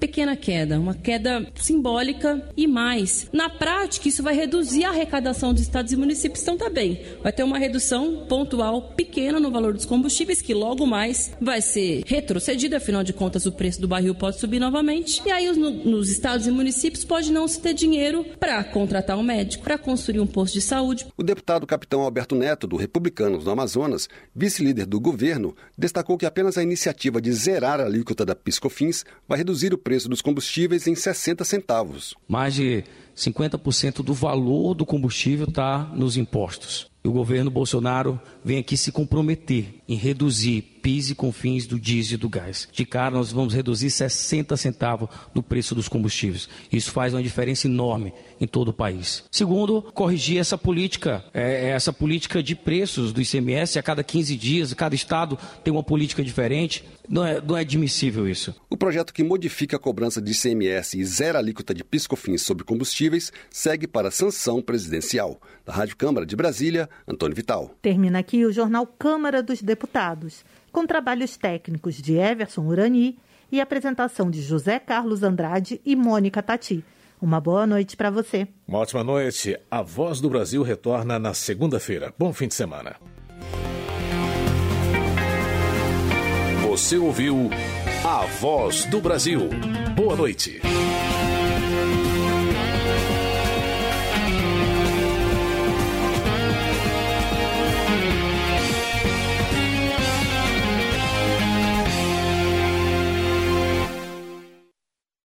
pequena queda, uma queda simbólica e mais. Na prática, isso vai reduzir a arrecadação dos estados e municípios, então tá bem. Vai ter uma redução pontual pequena no valor dos combustíveis, que logo mais vai ser retrocedida, afinal de contas o preço do barril pode subir novamente. E aí nos estados e municípios pode não se ter dinheiro para contratar um médico, para construir um posto de saúde. O deputado capitão Alberto Neto, do Republicanos do Amazonas, vice-líder do governo, destacou que apenas a iniciativa de zerar a alíquota da PIS/COFINS vai reduzir o preço dos combustíveis em 60 centavos. Mais de 50% do valor do combustível está nos impostos. E o governo Bolsonaro vem aqui se comprometer em reduzir PIS e COFINS do diesel e do gás. De cara, nós vamos reduzir 60 centavos do preço dos combustíveis. Isso faz uma diferença enorme em todo o país. Segundo, corrigir essa política de preços do ICMS a cada 15 dias. Cada estado tem uma política diferente. Não é admissível isso. O projeto que modifica a cobrança de ICMS e zera a alíquota de PIS/COFINS sobre combustíveis segue para sanção presidencial. Da Rádio Câmara de Brasília, Antônio Vital. Termina aqui o Jornal Câmara dos Deputados, com trabalhos técnicos de Everson Urani e apresentação de José Carlos Andrade e Mônica Tati. Uma boa noite para você. Uma ótima noite. A Voz do Brasil retorna na segunda-feira. Bom fim de semana. Você ouviu A Voz do Brasil. Boa noite.